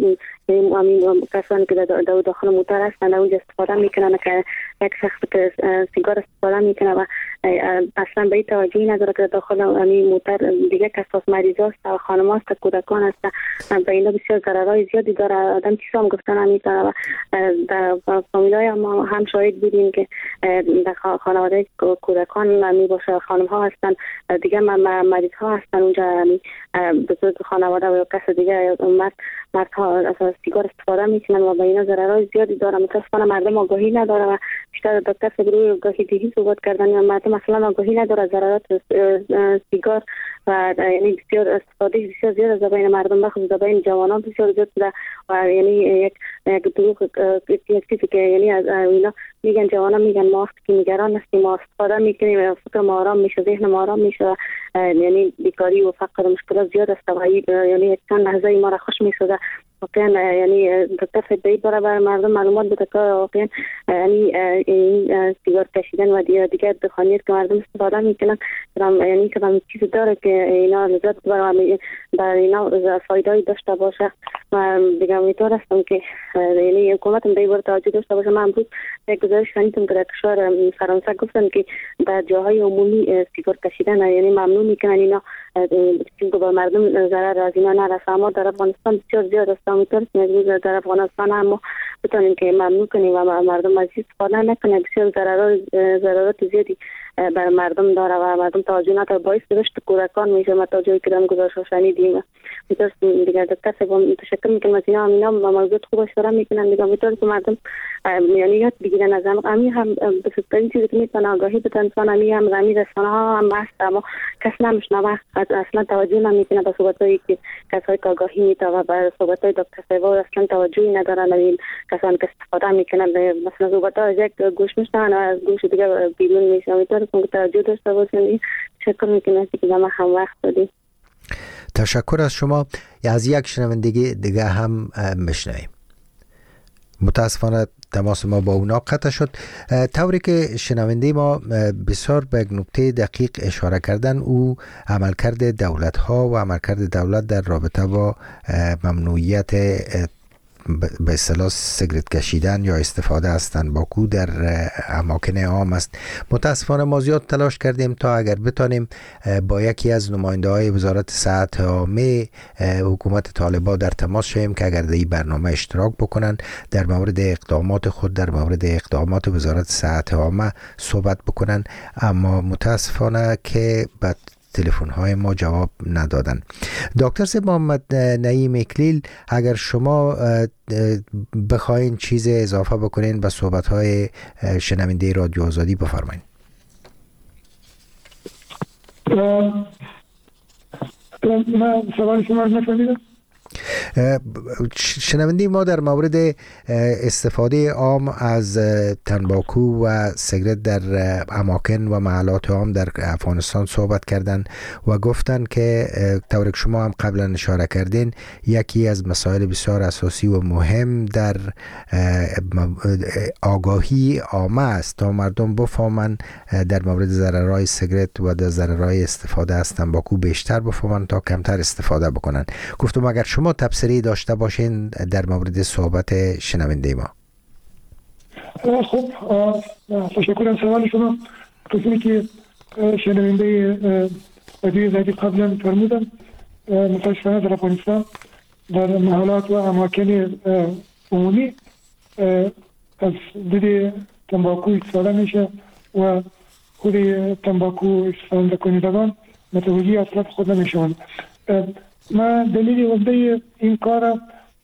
کسانی که داخل موتر هستند اونجا استفاده میکنن که یک شخص که سیگار استفاده میکنه و اصلا به این توجهی نداره که داخل موتر دیگه کساس مریض هست و خانم هست، کودکان هست. به اینا بسیار ضررهای زیادی داره. آدم چیزا هم گفتن نمیتونه و در فامیلای ما هم شاهد بودیم که در خانواده کودکان می باشه، خانم ها هستن دیگه، مریض ها هستن اونجا، بزرگ خانواده و کس دیگه مردها از سیگار استفاده میکنن و به اینا ضررهای زیادی داره. متاسفانه مردم آگاهی نداره و بیشتر دکتر روی آگاهی دهی صحبت کردن و مردم اصلا آگاهی نداره ضررات سیگار و یعنی بسیار استفاده بسیار زیاد از بین مردم، بخصوص بین جوانان بسیار زیاد شده و یعنی یک دروغ یک چیزی که یعنی از اینا میگن، جوانان میگن ما وقتی که نگران هستیم ما استفاده میکنیم، فکر ما آرام میشه، ذهن ما آرام میشه، یعنی بیکاری و فقر و مشکلات زیاد است و یعنی یک چند لحظه ما را خوش میسازه. واقعا یعنی دکتر فدایی برای مردم معلومات بده که واقعا یعنی این سیگار کشیدن و دیگه دخانیات که مردم استفاده میکنن یعنی کدام چیزی داره که اینا لذت برای اینا فایده داشته باشه. و دیگه امیدوار هستم که یعنی حکومت هم دیگر توجه داشته باشه. من امروز یک گزارش شنیدم که در کشور فرانسه گفتن که در جاهای عمومی سیگار کشیدن یعنی ممنوع میکنن اینا، چون به مردم ضرر از اینا نرسه. اما در افغانستان بسیار زیاد است. امیدوار هستم در افغانستان هم بتونیم که ممنوع کنیم و مردم از استفاده نکنه. بسیار ضررات زیادی بر مردم داره و مردم توجه نداره، باعث رشد کودکان میشه. ما تا جایی که دارم گزارش شنیدیم دیگه دکتر صاحب تشکر میکنم از اینا موضوع خوب اشاره میکنن. دیگه امیدوارم که مردم یعنی یاد بگیرن از هم بسیارترین چیزی که میتونه آگاهی بده انسان هم زمین رسانه ها هم هست، اما کس نمیشنوه، اصلا توجه نمیکنه به صحبتایی که کسایی که آگاهی میده و به صحبتای دکتر سیوا اصلا توجهی ندارن. این کسانی که استفاده میکنن مثلا صحبت‌ها از یک گوش میشنون و از گوش دیگه بیرون میشن. میتونه که توجه داشته باشین. شکر میکنم که ما هم وقت دادید. تشکر از شما. از یک شنوندگی دیگه هم میشنویم. متاسفانه تماس ما با اونا قطع شد. طوری که شنونده ما بسیار به نکته دقیق اشاره کردن، او عملکرد دولت ها و عملکرد دولت در رابطه با ممنوعیت به اصطلاح سیگرت کشیدن یا استفاده از تنباکو در اماکن عام است. متاسفانه ما زیاد تلاش کردیم تا اگر بتانیم با یکی از نماینده های وزارت صحت عامه حکومت طالبان در تماس شویم که اگر در این برنامه اشتراک بکنن، در مورد اقدامات خود، در مورد اقدامات وزارت صحت عامه صحبت بکنن، اما متاسفانه که بعد تلفن های ما جواب ندادن. دکتر سید محمد نعیم اکلیل، اگر شما بخواین چیز اضافه بکنین به صحبت های شنونده رادیو آزادی بفرمایید. من سوال شما رو نفهمیدم. شنوندی ما در مورد استفاده عام از تنباکو و سیگرت در اماکن و محلات عام در افغانستان صحبت کردن و گفتن که طوری که شما هم قبلا اشاره کردین، یکی از مسائل بسیار اساسی و مهم در آگاهی عامه است تا مردم بفهمن در مورد ضررهای سیگرت و در ضررهای استفاده از تنباکو بیشتر بفهمن تا کمتر استفاده بکنن. گفتم اگر شما تبصره داشته باشین در مورد صحبت شنونده ما. خب تشکر از سوال شما. قسمی که شنونده رادیو آزادی قبلا فرمودن، متاسفانه در افغانستان در محلات و اماکن عمومی از دید تنباکو استفاده میشه و خود تنباکو استفاده کنندگان متوجه اصلاف خود نمیشوند. ما دلیل وضعی این کار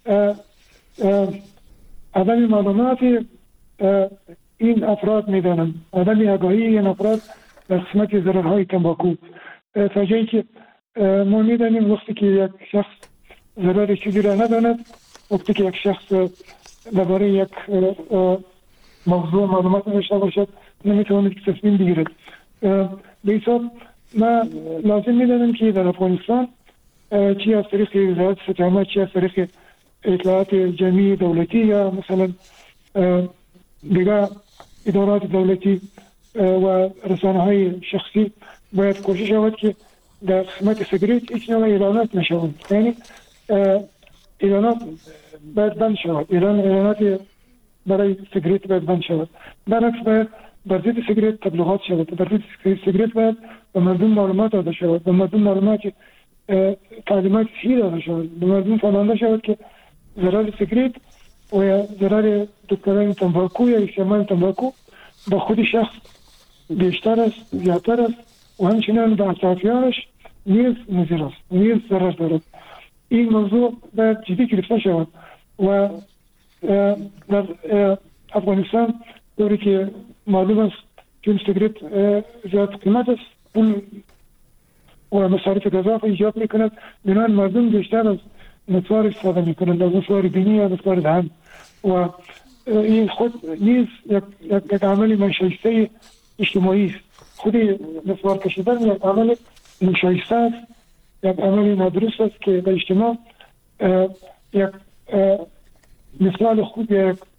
عدم معلومات این افراد میدانند، عدم آگاهی این افراد در قسمت ضررهای تنباکو. تا جایی که ما میدانیم وقتی که یک شخص ضرر چیزی را نداند، وقتی که یک شخص درباره یک موضوع معلومات نداشته باشد، نمیتواند که تصمیم بگیرد. به حساب ما لازم میدانیم که در افغانستان چی از طریق وزارت صحت عامه، چی از طریق اطلاعات جمعی دولتی یا مثلا دیگر ادارات دولتی و رسانه های شخصی باید کوشش شود که در قسمت سیگرت هیچ نوع اعلانات نشوند. یعنی اعلانات باید بند شود، اعلانات برای سیگرت باید بند شود. برعکس باید بر ضد سیگرت تبلیغات شود، بر ضد سیگرت باید به مردم معلومات داده شود، به مردم معلومات تعلیمات صحیح داده شود، به مردم فهمانده شود که ضرر سیگرت و یا ضرر دکتران تنباکو یا استعمال تنباکو به خود شخص بیشتر است، زیادتر است و همچنین به اطرافیانش نیز مضر است، نیز ضرر دارد. این موضوع باید جدی گرفته شود و در افغانستان طوری که معلوم است چون سیگرت زیاد قیمت است، اون و مصارف گزاف ایجاد میکند، بنابراین مردم بیشتر از نسوار استفاده میکنند، از نسوار بینی یا نسوار دهن و این خود نیز یک عمل ناشایسته اجتماعی است. خود نسوار کشیدن یک عمل ناشایسته است، یک عمل نادرست است که در اجتماع یک مثال خوب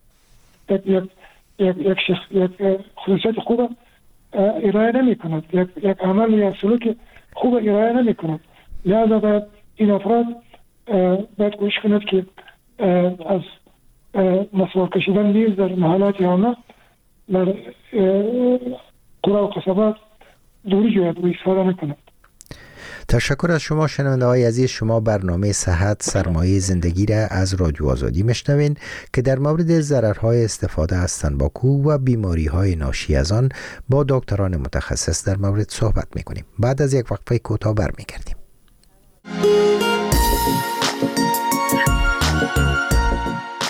یک خصوصیت خوب ارائه نمی کند، یک عمل یا سلوک خوب ارائه نمی کند. لذا باید این افراد باید کوشش کند که از مسواک کشیدن نیز در محلات عامه در قرى و قصبات دوری جوید و استفاده نکند. تشکر از شما شنونده های عزیز. شما برنامه صحت سرمایه زندگی را از رادیو آزادی میشنوین که در مورد ضررهای استفاده از تنباکو و بیماری های ناشی از آن با دکتران متخصص در مورد صحبت میکنیم. بعد از یک وقفه کوتاه برمیگردیم.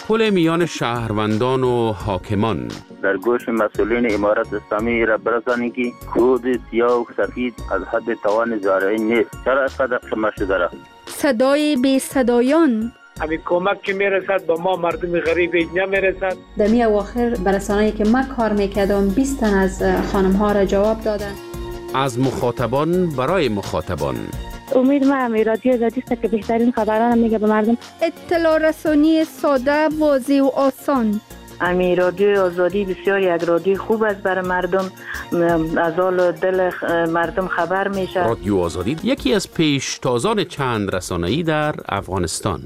پل میان شهروندان و حاکمان. در گوش مسئولین امارت اسلامی را برسانید که کود سیاه و سفید از حد توان زارعی نیست. چرا اینقدر قمه شده را؟ صدای بی صدایان. همین کمک که میرسد به ما مردم غریب اینجا میرسد. در می اواخر برسانه‌ای که من کار میکردم 20 تن از خانم ها را جواب دادن. از مخاطبان برای مخاطبان. امید ما هم رادیو آزادی است که بهترین خبران میگه به مردم. اطلاع رسانی ساده، واضح و آسان. امی رادیو آزادی بسیار یک رادیو خوب است برای مردم، از حال دل مردم خبر میشه. رادیو آزادی یکی از پیشتازان چند رسانه‌ای در افغانستان.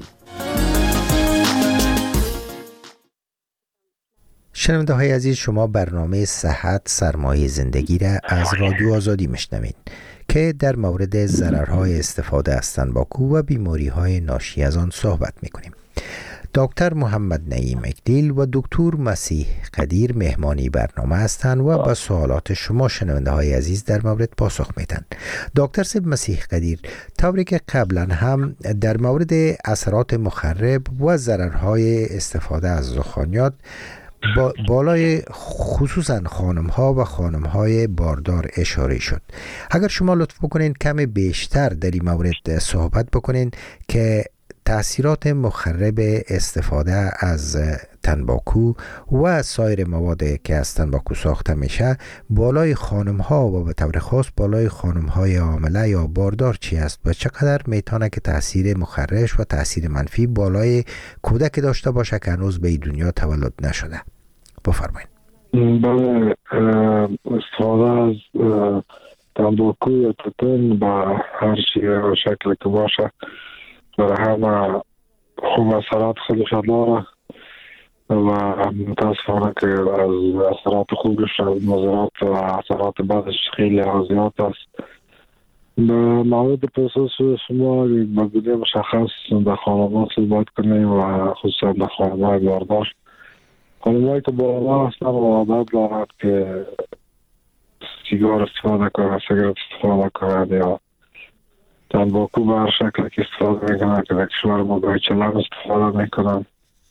شنونده های عزیز، شما برنامه صحت سرمایه زندگی را از رادیو آزادی میشنوید که در مورد ضررهای استفاده از تنباکو و بیماری‌های ناشی از آن صحبت می‌کنیم. دکتر محمد نعیم اکلیل و دکتر مسیح قدیر مهمانی برنامه هستند و با سوالات شما شنونده های عزیز در مورد پاسخ میدن. دکتر سید مسیح قدیر، طوری که قبلا هم در مورد اثرات مخرب و ضررهای استفاده از دخانیات بالای خصوصا خانم ها و خانم های باردار اشاره شد، اگر شما لطف بکنین کم بیشتر در این مورد صحبت بکنین که تأثیرات مخرب استفاده از تنباکو و سایر موادی که از تنباکو ساخته میشه بالای خانم ها و به طور خاص بالای خانم های حامله یا باردار چی است و چقدر میتونه که تأثیر مخرش و تأثیر منفی بالای کودک داشته باشه که هنوز به دنیا تولد نشده؟ بفرمایید. بله، استفاده از تنباکو یا توتون با هر چیز و شکل که باشه برای همه خوب اثرات خودش داره و متاسفانه که از اثرات خوبش مضرات و اثرات بعدش خیلی زیاد است. به مورد پرسش شما با گونه مشخص در خانم‌ها صحبت کنیم و خصوصا در خانم‌های باردار. خانم‌هایی که باردار هستن و عادت دارند که سیگار استفاده کنند، سیگارت استفاده کنند یا تنباکو به هر شکل که استفاده میکنن که در کشور ما به چلم استفاده میکنن،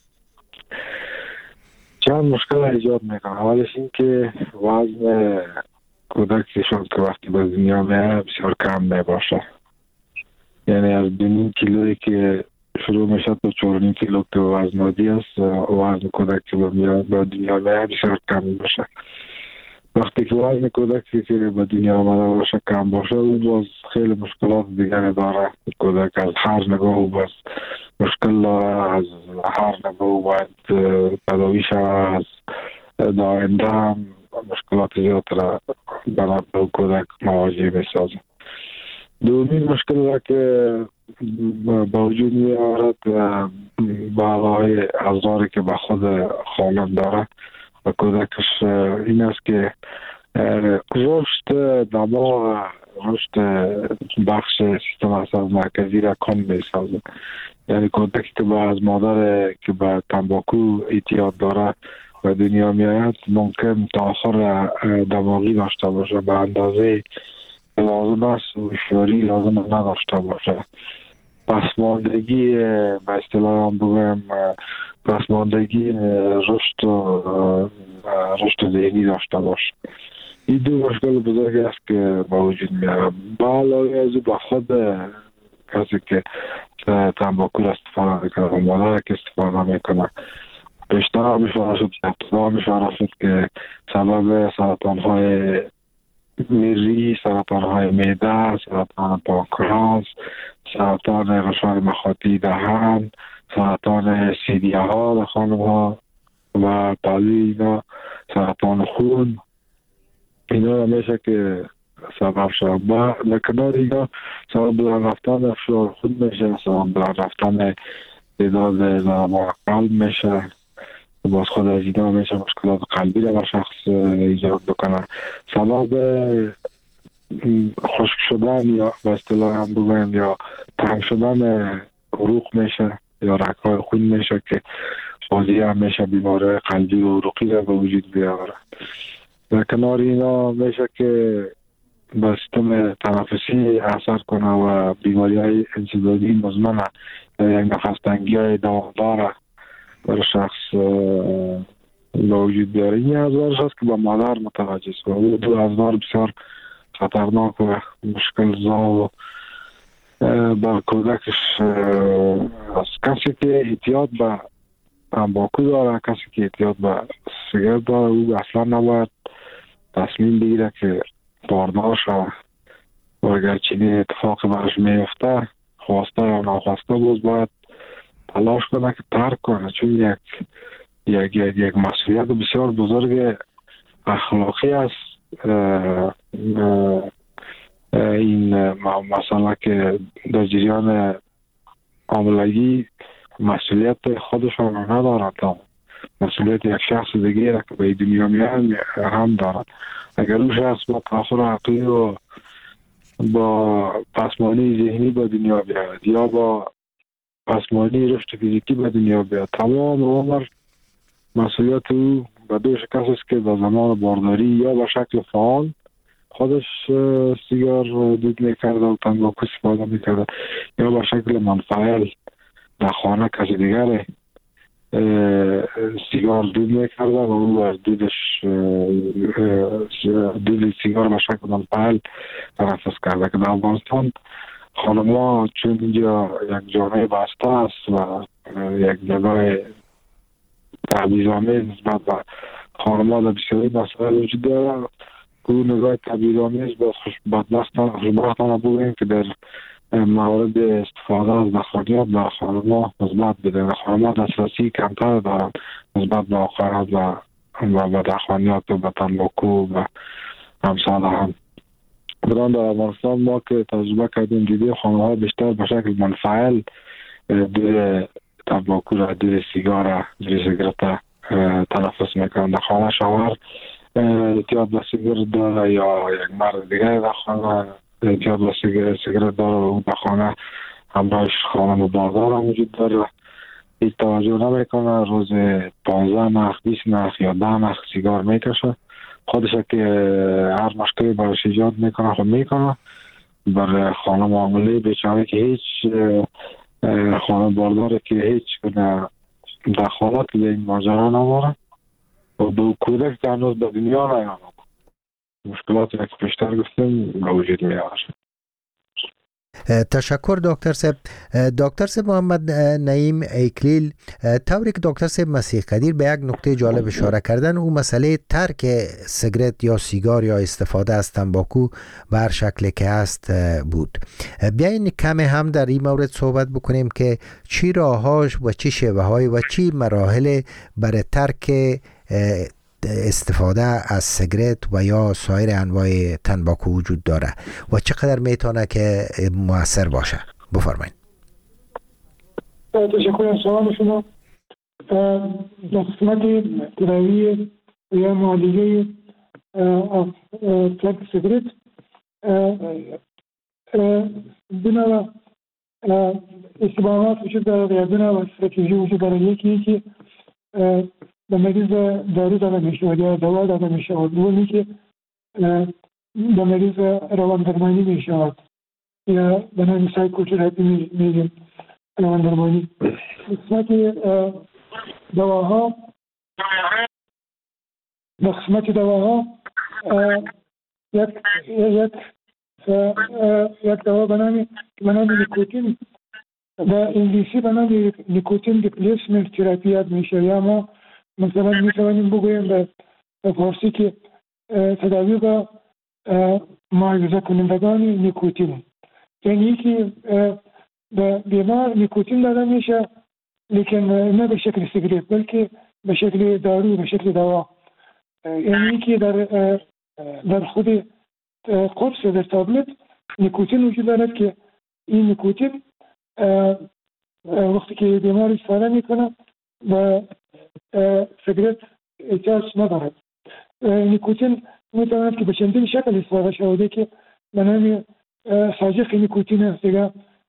چند مشکل ایجاد میکنن. اولش این که وزن کودکشون که وقتی به دنیا میه بسیار کم میباشه، یعنی از 2.5 کیلویی که شروع میشه تا 4.5 کیلو که وزن عادی است، وزن کودک که به دنیا میه بسیار کم میباشه. وقتی که وزن کودکی که به دنیا آمده باشه کم باشه، او باز خیلی مشکلات دیگری داره. کودک از هر نگاه باز مشکل داره، از هر نگاه باید تداوی شود، از داینده هم مشکلات زیاد را به کودک مواجه میسازه. دومین مشکل را که با وجود میارد بالای ازاری که به خود خانم داره و کودکش این است که رشد دماغ، رشد بخش سیستم عصب مرکزی را کم میسازه. یعنی کودکی که از مادر که به تنباکو اعتیاد داره و دنیا میآید ممکن تأخر دماغی داشته باشه به اندازه لازم است و هوشیاری لازم نداشته باشه. پسماندگی به اصطلاح هم بگویم پسماندگی رشد ذهنی داشته باشه. این دو مشکل بزرگی است که با وجود میاره. بالای از با خود کسی که تنباکو را استفاده میکنه و مادر که استفاده میکنه بیشتر میشه شد ابتدا میشه شد که سبب سرطانهای میری، سرطانهای معده، سرطان پانکراس، سرطان غشای مخاطی دهن، سرطان سیدیه ها در خانم ها و پالی اینا، سرطان خون، اینا همیشه که سبب شد. با لکنار اینا سبب بلند رفتن افشار خون میشه، سبب بلند رفتن تعداد ضربان قلب میشه، باز خود از اینا میشه مشکلات قلبی را بر شخص ایجاد بکنه. سبب خشک شدن یا به اصطلاح هم بگویم یا تنگ شدن عروق میشه یا رگ‌های خون میشه که بازی هم میشه بیماری قلبی و عروقی را به وجود بیاوره. در کنار اینا میشه که به سیستم تنفسی اثر کنه و بیماری های انسدادی مزمنه، یک نفس تنگی های دوامدار برای شخص با وجود بیاره. این ابزارش هست که با مادر متوجه است و او دو ابزار بسیار خطرناک و مشکل زا و بر کودکش است. کسی که اعتیاد به تنباکو داره، کسی که اعتیاد به سیگارت داره، او اصلا نباید تصمیم بگیره که باردار شود و اگر چنین اتفاق برش میفته خواسته یا ناخواسته باز باید تلاش کنه که ترک کنه، چون یک مسئولیت بسیار بزرگ اخلاقی است. این مثلا که در جریان عاملگی مسئولیت خودشان ندارند، مسئولیت یک شخص دیگه که به دنیا میاد هم دارند. اگر اون شخص با تاثیر عقلی و با پسمانی ذهنی به دنیا بیاد یا با پسمانی رشد فیزیکی به دنیا بیاد، تمام عمر مسئولیت او به دوش کسی است که در زمان بارداری یا به شکل فعال خودش سیگار دود میکرده و تنباکو استفاده میکرده یا به شکل منفعل در خانه کسی دیگر سیگار دود میکرده و او از دودش دود سیگار به شکل منفعل تنفس کرده. که در افغانستان خانم‌ها چون اینجا یک جامعه بسته است و یک نگاه تبعیض‌آمیز نسبت به خانم‌ها در بسیاری مسائل وجود داره، اون نگاه تبعیض‌آمیز باز خوشبختانه بگوییم که در موارد استفاده از نخانیات به خانم‌ها مثبت بوده. خانم‌ها دسترسی کمتر دارند نسبت به آخرات و به نخانیات و به تنباکو و همساله هم. بدان در افغانستان ما که تجربه کردیم دیدیم خانم‌ها بیشتر به شکل منفعل دور تنباکو را، دور سیگار را، دور سیگارت تنفس میکنند. در خانه شوهر اعتیاد به سیگارت داره یا یک مرد دیگه در خانه اعتیاد به سیگارت داره و در خانه همراهش خانم باردار هم وجود داره، هیچ توجه نمیکنه، روز 15 نخ 20 نخ یا 10 نخ سیگار میکشه. خودش که هر مشکلی برایش ایجاد میکنه خود میکنه. برای خانم عاملی بیچاره که هیچ خانم بارداره که هیچ کنه دخالت به این ماجرا نداره و دو کودک که هنوز به دنیا نیامده مشکلاتی که پیشتر گفتیم به وجود می آورد. تشکر دکتر صاحب. دکتر صاحب محمد نعیم ایکلیل، طوری که دکتر صاحب مسیح قدیر به یک نکته جالب اشاره کردن، او مسئله ترک سیگارت یا سیگار یا استفاده از تنباکو به هر شکلی که هست بود. بیاین کمی هم در این مورد صحبت بکنیم که چی راهاش و چی شیوه‌های و چی مراحل برای ترک استفاده از سیگارت و یا سایر انواع تنباکو وجود داره و چقدر میتونه که مؤثر باشه. بفرمایید. تشکر از سوال شما. در قسمت تداوی یا معالجه ترک سیگارت دو استقامات وجود داره یا دو استراتژی وجود داره. یکی به مریض دارو داده میشه یا دوا داده میشه، دومی که به مریض روان درمانی میشه یا به نام سایکوتراپی میگیم روان درمانی. قسمت دواها یک دوا به نام نیکوتین، به انگلیسی به نام نیکوتین ریپلیسمنت تراپی یاد میشه یا ما مثلا میتوانیم بگوییم به فارسی که تداوی با معالجه کنندگان نیکوتین، یعنی که به بیمار نیکوتین داده میشه لیکن نه به شکل سیگارت بلکه به شکل دارو، به شکل دوا. یعنی که در خود قرص در تابلت نیکوتین وجود دارد که این نیکوتین وقتی که بیمار استفاده میکنه و سیگارت احتیاج ندارد. نیکوتین میتواند که به چندین شکل استفاده شده که به نام ساجق نیکوتین است، دیگر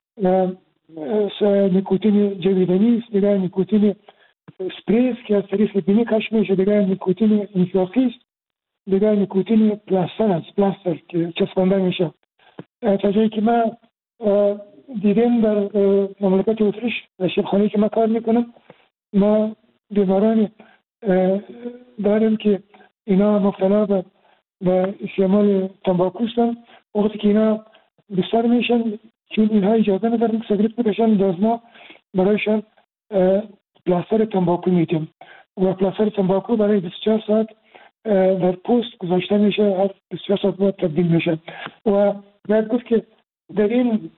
نیکوتین جویدنی است، دیگر نیکوتین اسپری است که از طریق بینی کشف میشه، دیگر نیکوتین انفلاقی است، دیگر نیکوتین پلاستر است، پلاستر که چسبانده میشه. تا جایی که من دیدم در مملکت اتریش در شیرخانه‌ای که من کار میکنم، ما بیماران داریم که اینا مبتلا به استعمال تنباکو هستند. وقتی که اینا بستر میشن، چون اینها اجازه ندارن که سیگرت بکشن، لازم برایشان پلاستر تنباکو میدیم و پلاستر تنباکو برای 24 ساعت در پوست گذاشته میشه، هر 24 ساعت بعد تبدیل میشه. و باید گفت که در این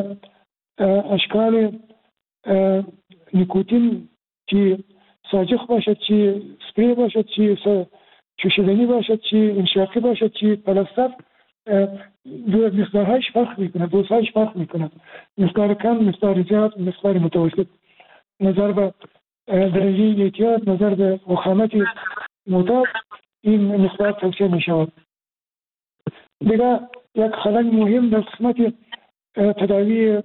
اشکال نیکوتین، چی ساجخ باشد، چی سپری باشد، چی چوشیدنی باشد، چی انشاقی باشد، چی پلاستر، مقدارهایش فرق میکنه، دوزهایش فرق میکنه. مقدار کم، مقدار زیاد، مقدار متوسط، نظر به درجه اعتیاد، نظر به وخامت معتاد، این مقدار توصیه میشود. دیگه یک خلل مهم در قسمت تداوی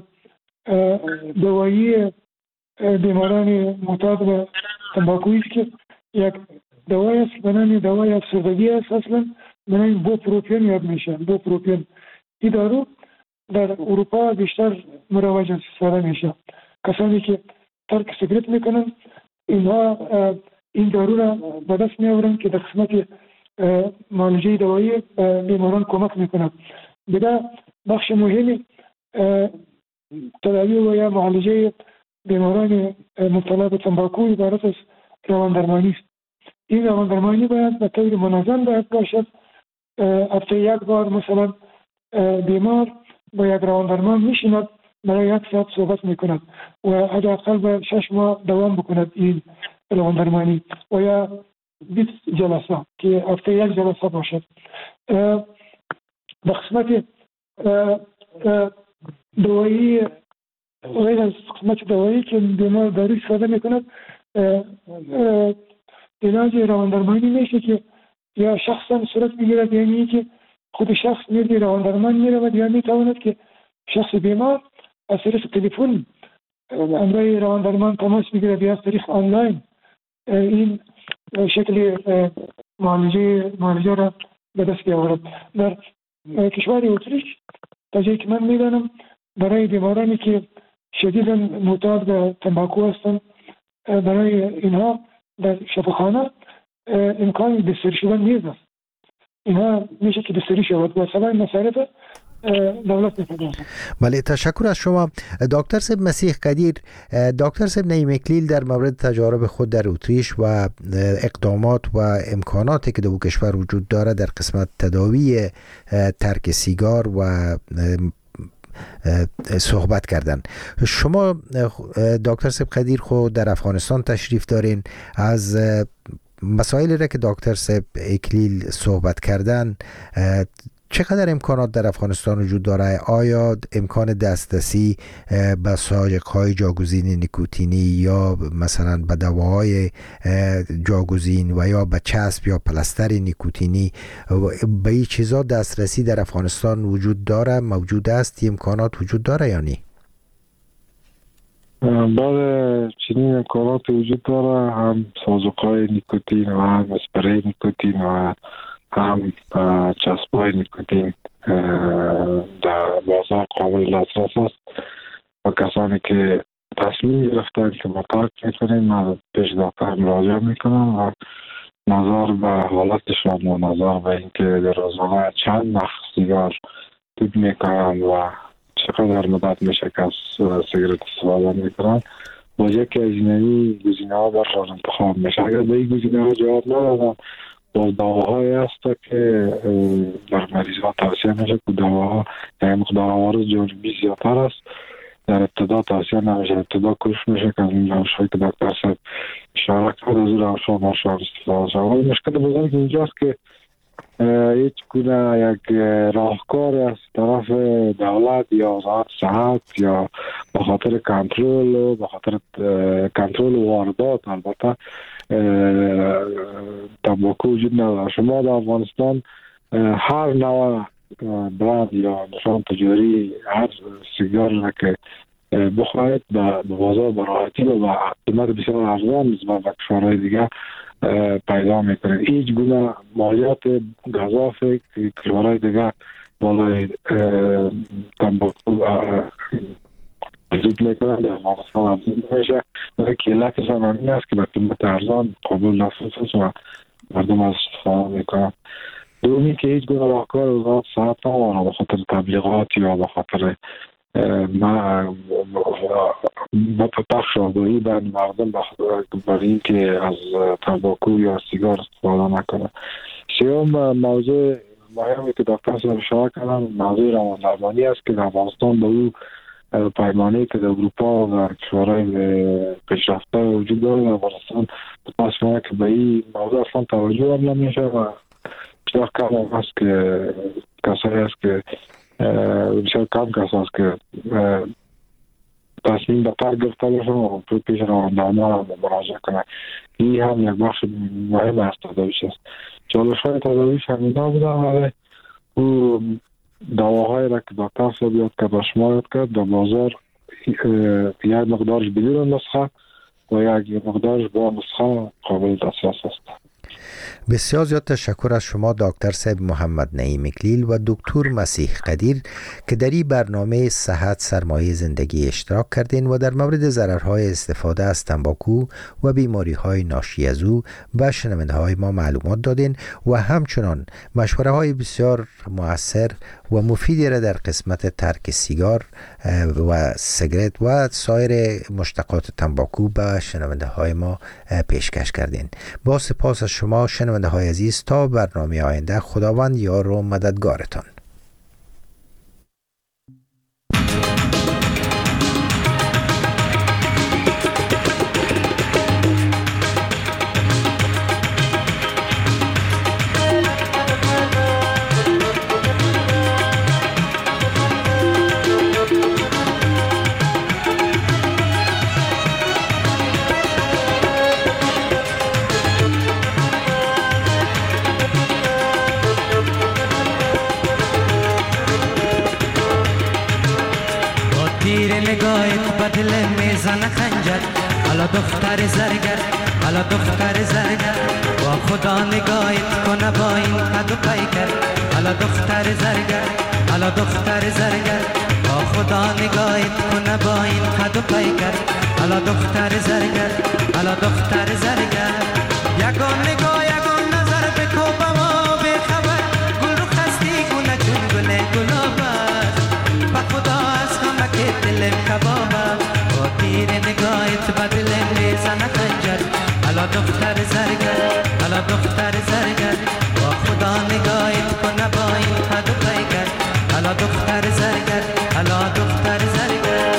دوایی بیماران معتاد به تنباکویی که یک دوای است به نام دوای افسردگی است، اصلا به نام بوپروپین یاد میشه. بوپروپین این دارو در اروپا بیشتر مروج استفاده میشه. کسانی که ترک سیگرت میکنن اینها این دارو را به دست میآورن که در قسمت معالجه دوایی بیماران کمک میکنه. دیگه بخش مهمی تداوی و یا معالجه بیماران مبتلا به تنباکو عبارت از رواندرمانی است. این رواندرمانی باید به طور منظم باید باشد. هفته یک بار مثلا بیمار با یک رواندرمان میشیند، برای 1 ساعت صحبت میکند و حداقل به 6 ماه دوام بکند این رواندرمانی و یا 20 جلسه که هفته یک جلسه باشد. به قسمت دوایی غیر از قسمت دوایی که بیمار دارو استفاده میکند، علاج رواندرمانی میشه که یا شخصا صورت میگیرد، یعنی که خود شخص میره رواندرمان میرود، یا میتواند که شخص بیمار از طریق تلفن امرای رواندرمان تماس میگیرد یا از طریق آنلاین این شکل معالجه را به دست بیاورد. در کشور اتریش تا جایی که من میدانم برای بیمارانی که شدیداً معتاد به تنباکو هستند، برای اینها در شفاخانه امکان بستری شدن نیست است. اینها میشه که بستری شود و سبب مصارف دولت میپردازد. بله، تشکر از شما دکتر صاحب مسیح قدیر. دکتر صاحب نعیم اکلیل در مورد تجارب خود در اتریش و اقدامات و امکاناتی که در کشور وجود داره در قسمت تداوی ترک سیگار و صحبت کردن. شما دکتر صاحب قدیر خود در افغانستان تشریف دارین. از مسائلی را که دکتر صاحب اکلیل صحبت کردن، چقدر امکانات در افغانستان وجود داره؟ آیا امکان دسترسی به ساجق‌های جاگزین نیکوتینی یا مثلا به دواهای جاگزین و یا به چسب یا پلاستر نیکوتینی، به این چیزا دسترسی در افغانستان وجود داره، موجود است، امکانات وجود داره یا نه؟ بله، چنین امکانات وجود داره، هم ساجق‌های نیکوتین و هم اسپری نیکوتین و هم چسب‌های نیکوتین در بازار قابل دسترس است و کسانی که تصمیم گرفتن که ما ترک میکنیم من پیش دکتر مراجعه میکنم و نظر به حالتشان و نظر به اینکه در روزانه چند نخ سیگار دود میکنن و چقدر مدت میشه که از سیگارت استفاده میکنن با یکی از اینایی گزینه ها برشان انتخاب میشه. اگر به این گزینه ها جواب ندادن، باز دواهایی هست که در مریض ها توصیه میشه که دواها در مقدار عوارض جانبی زیادتر است، در ابتدا توصیه نمیشه. ابتدا کوشش میشه که از این روش‌هایی که دکتر صاحب اشاره کرد از این روش‌ها استفاده شود. مشکل بزرگ اینجاست که هیچ گونه یک راهکار از طرف دولت یا وزارت صحت یا به خاطر کنترل و به خاطر کنترل واردات البته تنباکو وجود نداره. شما در افغانستان هر نوع برند یا نشان تجاری هر سیگار را که بخواهید به بازار براحتی و به قیمت بسیار ارزان نسبت به کشورهای دیگه پیدا میکنید. هیچ گونه مالیات گزافه که کشورهای دیگه بالای تنباکو وجود میکنه در افغانستان افزود میشه و کلکش هم این است که به قیمت ارزان قابل دسترس است و مردم از استفاده میکنن. دومی که هیچ گونه راهکار وزارت صحت نمانه به خاطر تبلیغات یا به خاطر پخش آگاهی بین مردم برای این که از تنباکو یا سیگار استفاده نکنه. سوم موضوع مهمی که دکتر صاحب اشاره کردن موضوع روان است که در افغانستان به او پیمانه‌ای که در اروپا و کشورهای پیشرفته وجود داره در افغانستان متأسفانه که به این موضوع اصلا توجه هم نمیشه و بسیار کم هم هست که کسایی هست که بسیار کم کس هست که تصمیم به ترک گرفته باشن و پیش روان‌درمان هم مراجعه کنه. این هم یک بخش مهم از تداویش است. چالش‌های تداویش همینا بودن ولی او دواهایی را که دکتر صاحب یاد کرد و شما یاد کرد در بازار یک مقدارش بدون نسخه و یک مقدارش با نسخه قابل دسترس است. بسیار زیاد تشکر از شما دکتر صاحب محمد نعیم اکلیل و دکتر مسیح قدیر که در این برنامه صحت سرمایه زندگی اشتراک کردین و در مورد ضررهای استفاده از تنباکو و بیماری‌های ناشی از او به شنونده‌های ما معلومات دادین و همچنان مشوره‌های بسیار مؤثر و مفیدی را در قسمت ترک سیگار و سیگارت و سایر مشتقات تنباکو به شنونده‌های ما پیشکش کردین. با سپاس از شما شنونده‌های عزیز، تا برنامه آینده خداوند یار و مددگارتان. دل میزن خنجر حالا دختر زرگر حالا دختر زرگر با خدا نگاهت کنه با این قد و پیکر حالا دختر زرگر حالا دختر زرگر با خدا نگاهت کنه با این قد و پیکر حالا دختر زرگر حالا دختر زرگر یگان نگاه یگان نظر بکو با ما بخبر گل رو خستی گونه چون گل گلاب است با خدا از همه که دلم کباب تیر نگاهت بدل میزن خنجر حالا دختر زرگر حالا دختر زرگر با خدا نگاهت کنه با این قد و پیکر حالا دختر زرگر حالا دختر زرگر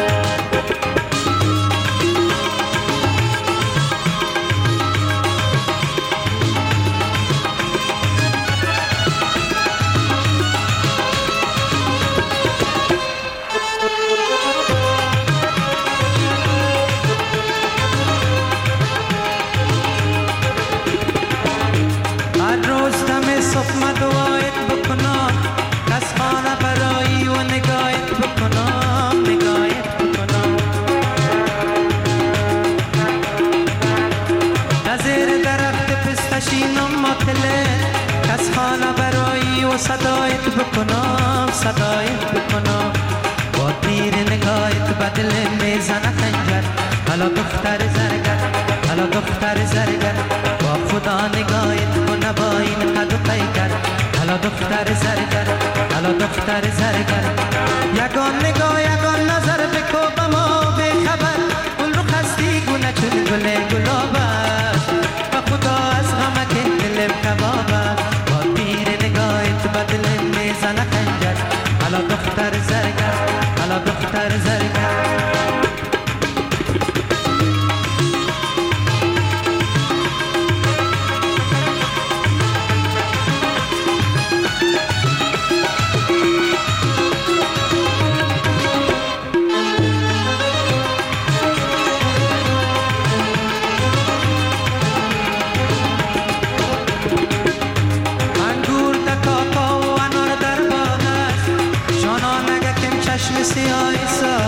صدایت بکنم صدایت بکنم با تیر نگاهت بدل میزنه خنجر حالا دختر زرگر حالا دختر زرگر با خدا نگاهت کنه با این قد و پیکر حالا دختر زرگر حالا دختر زرگر یگان نگاه یگان نظر بکو با ما بخبر گل رو خستی گونه چون گل گلاب است با خدا از غمه که دلم کباب است بدل میزنه خنجر حالا دختر زرگر حالا دختر زرگر سیاه